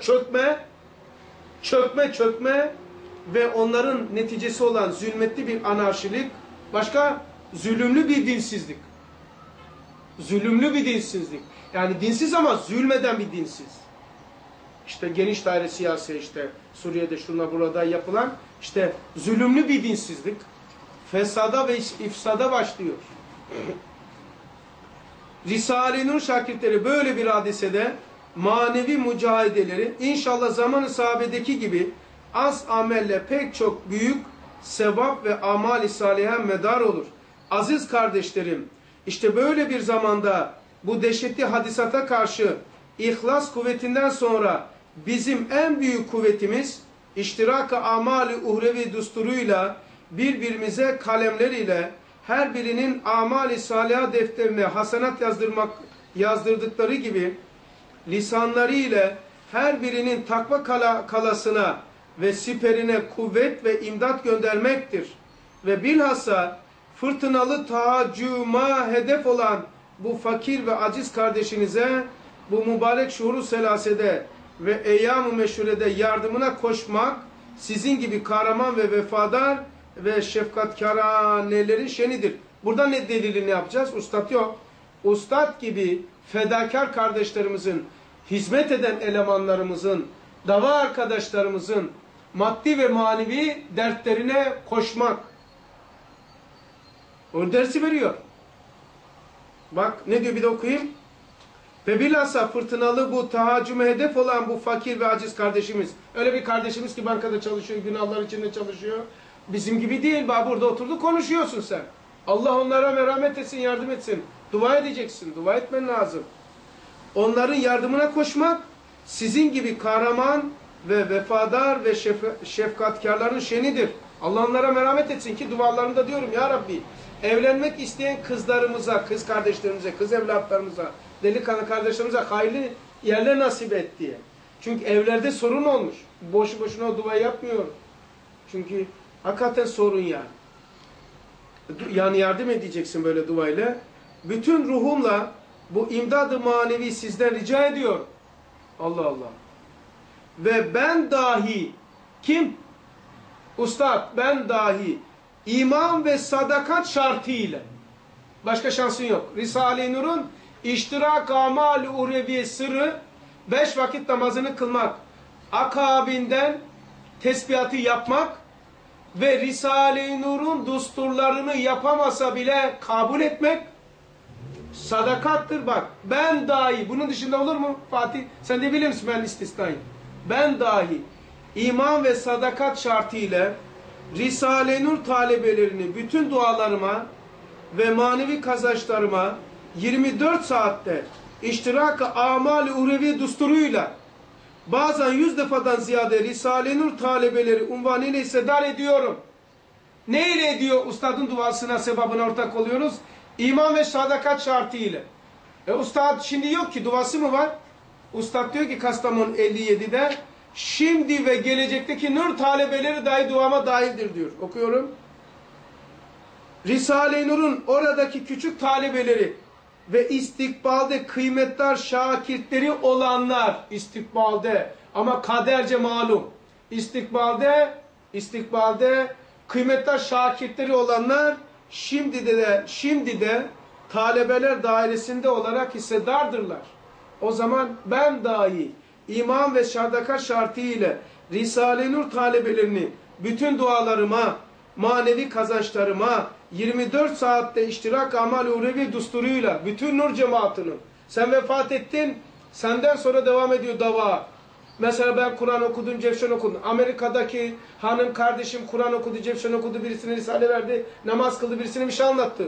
çökme ve onların neticesi olan zulmetli bir anarşilik, başka zulümlü bir dinsizlik. Zulümlü bir dinsizlik. Yani dinsiz ama zulmeden bir dinsiz. İşte geniş daire siyasi, işte Suriye'de şuna burada yapılan işte zulümlü bir dinsizlik. Fesada ve ifsada başlıyor. Risale-i Nur şakirtleri böyle bir hadisede manevi mücahideleri inşallah zaman-ı sahabedeki gibi az amelle pek çok büyük sevap ve amal-i salihe medar olur. Aziz kardeşlerim, işte böyle bir zamanda bu dehşetli hadisata karşı ihlas kuvvetinden sonra bizim en büyük kuvvetimiz iştirak-ı amali uhrevi düsturuyla birbirimize kalemler ile her birinin amali salih defterine hasenat yazdırdıkları gibi lisanları ile her birinin takva kalasına ve siperine kuvvet ve imdat göndermektir. Ve bilhassa fırtınalı tahaccüma hedef olan bu fakir ve aciz kardeşinize bu mübarek şuuru selasede ve eyyam-ı meşhurede yardımına koşmak sizin gibi kahraman ve vefadar ve şefkatkarhanelerin şenidir. Burada ne delilini yapacağız? Ustad yok. Ustad gibi fedakar kardeşlerimizin, hizmet eden elemanlarımızın, dava arkadaşlarımızın maddi ve manevi dertlerine koşmak. O dersi veriyor. Bak ne diyor, bir de okuyayım. Ve bilhassa fırtınalı bu tahaccüme hedef olan bu fakir ve aciz kardeşimiz. Öyle bir kardeşimiz ki bankada çalışıyor, günahlar içinde çalışıyor. Bizim gibi değil. Bak burada oturdu konuşuyorsun sen. Allah onlara merhamet etsin, yardım etsin. Dua edeceksin. Dua etmen lazım. Onların yardımına koşmak sizin gibi kahraman ve vefadar ve şefkatkarların şenidir. Allah onlara merhamet etsin ki dualarında diyorum ya Rabbi, evlenmek isteyen kızlarımıza, kız kardeşlerimize, kız evlatlarımıza, delikanlı kardeşlerimize hayırlı yerler nasip et diye. Çünkü evlerde sorun olmuş. Boşu boşuna o dua yapmıyor. Çünkü hakikaten sorun yani. Yani yardım edeceksin böyle duayla. Bütün ruhumla bu imdad-ı manevi sizden rica ediyor. Allah Allah. Ve ben dahi, kim? Ustad, ben dahi iman ve sadakat şartıyla, başka şansın yok. Risale-i Nur'un iştirak amal-i uhrevi sırrı 5 vakit namazını kılmak, akabinden tesbihatı yapmak ve Risale-i Nur'un düsturlarını yapamasa bile kabul etmek sadakattır. Bak ben dahi, bunun dışında olur mu Fatih? Sen de bilir misin ben istisnayım. Ben dahi iman ve sadakat şartıyla Risale-i Nur talebelerini bütün dualarıma ve manevi kazançlarıma 24 saatte iştirak-ı amal-i uhrevi düsturuyla bazen 100 defadan ziyade Risale-i Nur talebeleri unvanıyla hissedar ediyorum. Ne ile ediyor? Ustadın duasına, sebabına ortak oluyoruz. İman ve sadakat şartıyla. Ustad şimdi yok ki, duası mı var? Ustad diyor ki Kastamonu 57'de şimdi ve gelecekteki nur talebeleri dahi duama dahildir diyor. Okuyorum. Risale-i Nur'un oradaki küçük talebeleri ve istikbalde kıymetli şakirtleri olanlar, istikbalde ama kaderce malum, istikbalde kıymetli şakirtleri olanlar şimdi de talebeler dairesinde olarak hissedardırlar. O zaman ben dahi iman ve sadakat şartı ile Risale-i Nur talebelerini bütün dualarıma, manevi kazançlarıma 24 saatte iştirak amal-i uhrevi düsturuyla bütün nur cemaatinin, sen vefat ettin, senden sonra devam ediyor dava. Mesela ben Kur'an okudum, Cevşen okudum. Amerika'daki hanım kardeşim Kur'an okudu, Cevşen okudu, birisine risale verdi, namaz kıldı, birisine bir şey anlattı.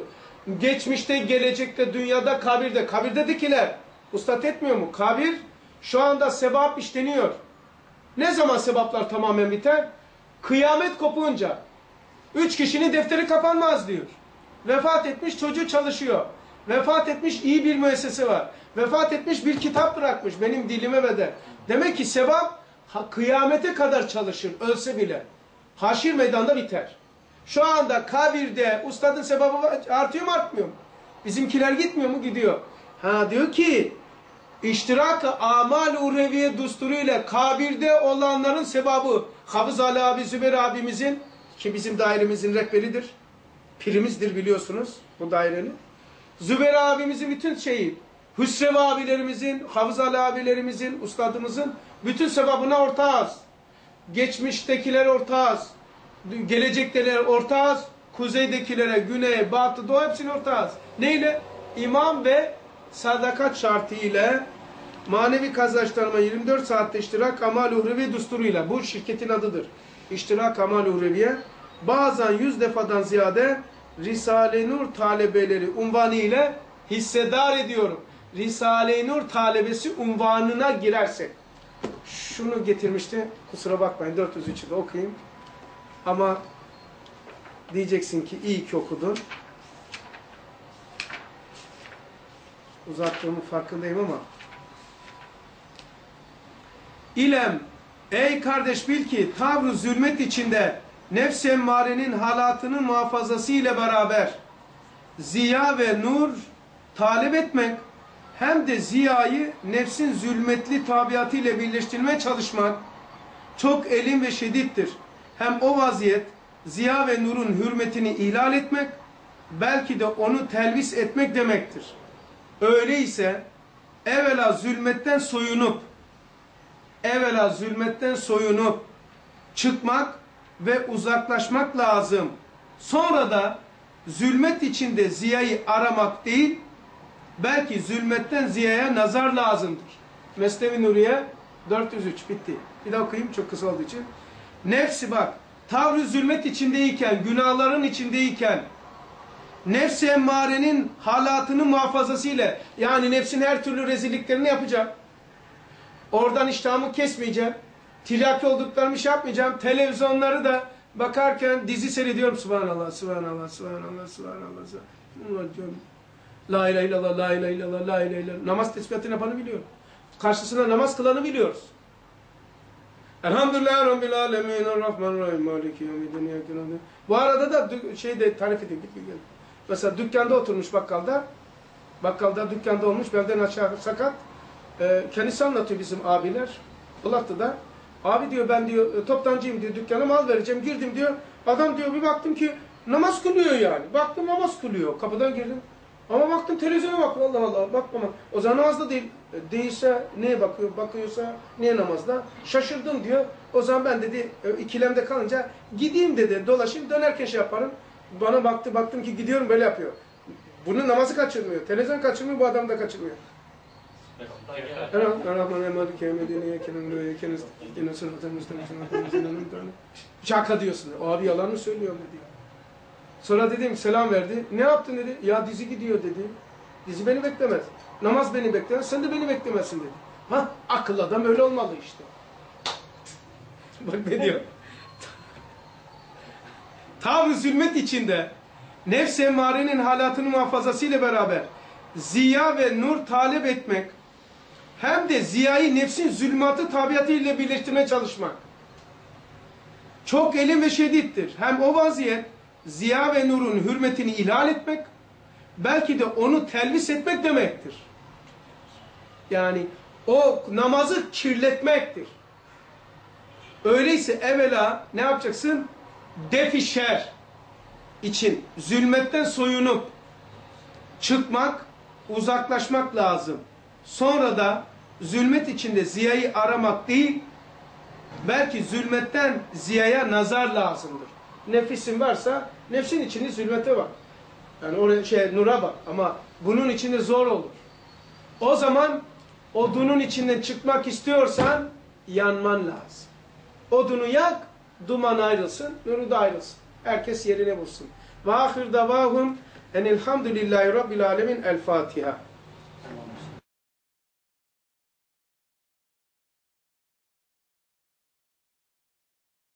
geçmişte, gelecekte, dünyada, kabirde. Kabirdekiler ustad etmiyor mu? Kabir şu anda sevap işleniyor. Ne zaman sevaplar tamamen biter? Kıyamet kopunca. 3 kişinin defteri kapanmaz diyor. Vefat etmiş, çocuğu çalışıyor. Vefat etmiş, iyi bir müessese var. Vefat etmiş, bir kitap bırakmış benim dilime bedel. Demek ki sevap kıyamete kadar çalışır, ölse bile. Haşir meydanda biter. Şu anda kabirde ustadın sevabı artıyor mu, artmıyor mu? Bizimkiler gitmiyor mu? Gidiyor. Diyor ki İştirak-ı amal uhreviye dusturuyla kabirde olanların sevabı Hafız Ali abi, Zübeyir abimizin, ki bizim dairemizin rehberidir, pirimizdir biliyorsunuz bu dairenin. Zübeyir abimizin bütün şeyi, Hüsrev abilerimizin, Hafız Ali abilerimizin, ustadımızın bütün sevabına ortağız. Geçmiştekiler ortağız. Gelecektekiler ortağız. Kuzeydekilere, güney, batı, doğu hepsine ortağız. Neyle? İmam ve sadakat şartı ile manevi kazançlarıma 24 saatte iştirak amal-i uhrevi dusturuyla. Bu şirketin adıdır. İştirak amal-i uhreviye. Bazen 100 defadan ziyade Risale-i Nur talebeleri unvanı ile hissedar ediyorum. Risale-i Nur talebesi unvanına girersek. Şunu getirmişti. Kusura bakmayın 403'ü de okuyayım. Ama diyeceksin ki iyi ki okudun. Uzattığımın farkındayım ama. İlem, ey kardeş bil ki tavrı zulmet içinde nefs-i emmarenin halatının muhafazası ile beraber ziya ve nur talep etmek hem de ziyayı nefsin zulmetli tabiatı ile birleştirmeye çalışmak çok elin ve şiddettir. Hem o vaziyet ziya ve nurun hürmetini ihlal etmek belki de onu telvis etmek demektir. Öyleyse evvela zulmetten soyunup çıkmak ve uzaklaşmak lazım. Sonra da zulmet içinde ziyayı aramak değil, belki zulmetten ziyaya nazar lazımdır. Mesnevi Nuriye 403 bitti. Bir daha okuyayım çok kısa olduğu için. Nefsi bak, tavrı zulmet içindeyken, günahların içindeyken, nefs-i emmarenin halatının muhafazasıyla, yani nefsin her türlü rezilliklerini yapacağım. Oradan iştahımı kesmeyeceğim. Tiryaki olduklarımı şey yapmayacağım. Televizyonları da bakarken dizi seyrediyorum. Subhanallah, subhanallah, subhanallah, subhanallah. La ilahe illallah, la ilahe illallah, la ilahe illallah. Namaz tesbihatını yapanı biliyorum. Karşısına namaz kılanı biliyoruz. Elhamdülillah Rabbil alemin, Rahmanirrahim, Maliki yevmiddin. Bu arada da tarif edeyim. Mesela dükkanda oturmuş bakkalda. Bakkalda dükkanda olmuş, belden aşağı sakat. Kendisi anlatıyor bizim abiler. Polatlı'da. Abi diyor ben diyor toptancıyım diyor, dükkana mal vereceğim. Girdim diyor. Adam diyor bir baktım ki namaz kılıyor yani. Baktım namaz kılıyor. Kapıdan girdim. Ama baktım televizyona bakıyor. Allah Allah bakmam. O zaman namazda değil. Değilse neye bakıyor? Bakıyorsa niye namazda? Şaşırdım diyor. O zaman ben dedi ikilemde kalınca gideyim dedi. Dolaşayım dönerken şey yaparım. Bana baktım ki gidiyorum böyle yapıyor. Bunun namazı kaçırmıyor. Televizyon kaçırmıyor, bu adam da kaçırmıyor. Şaka diyorsun. O abi yalan mı söylüyor dedi. Sonra dedim selam verdi. Ne yaptın dedi. Ya dizi gidiyor dedi. Dizi beni beklemez. Namaz beni beklemez. Sen de beni beklemezsin dedi. Akıllı adam öyle olmalı işte. Bak ne diyor. Tavrı zulmet içinde nefs-i emmarenin halatının muhafazasıyla beraber ziya ve nur talep etmek hem de ziyayı nefsin zulmatı tabiatıyla birleştirmeye çalışmak çok elin ve şiddettir. Hem o vaziyet ziya ve nurun hürmetini ihlal etmek belki de onu telvis etmek demektir. Yani o namazı kirletmektir. Öyleyse evvela ne yapacaksın? Def-i şer için zulmetten soyunup çıkmak, uzaklaşmak lazım. Sonra da zulmet içinde ziyayı aramak değil, belki zulmetten ziyaya nazar lazımdır. Nefisin varsa nefsin içinde zulmete bak. Yani oraya nura bak ama bunun içinde zor olur. O zaman odunun içinden çıkmak istiyorsan yanman lazım. Odunu yak, duman ayrılsın, nuru da ayrılsın. Herkes yerine bulsun. Ve ahir davahum Enelhamdülillahi Rabbil alemin. El Fatiha.